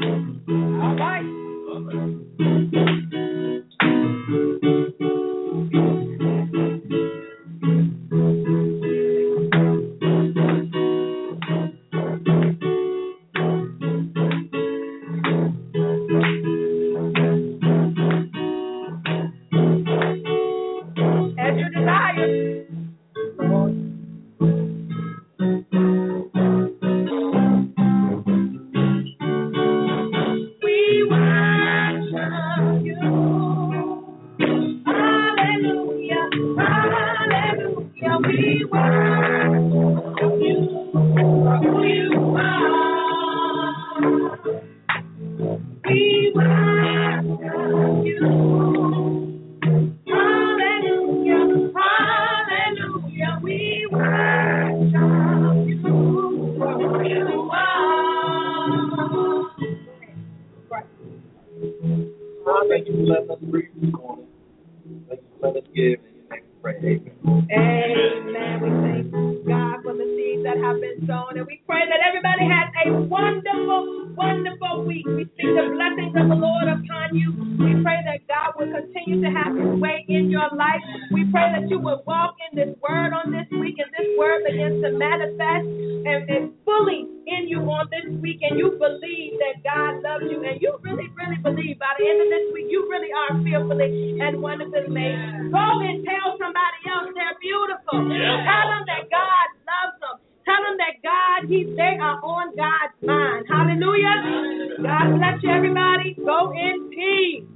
All right. All right. you. Hallelujah, hallelujah, we worship you for who you are. Thank you for letting us breathe this morning. Thank you for letting us give. And you make us pray. Amen. Amen. We thank God for the seeds that have been sown, and we pray that everybody has a wonderful, wonderful week. We speak the blessings of the Lord upon you. We pray that God will continue to have His way in your life. We pray that you will walk in this word on this week, and this word begins to manifest and, and fully in you on this week, and you believe that God loves you, and you really, really believe by the end of this week, you really are fearfully and wonderfully made. Go and tell somebody else they're beautiful. Yeah. Tell them that God loves them. Tell them that God, he, they are on God's mind. Hallelujah. God bless you, everybody. Go in peace.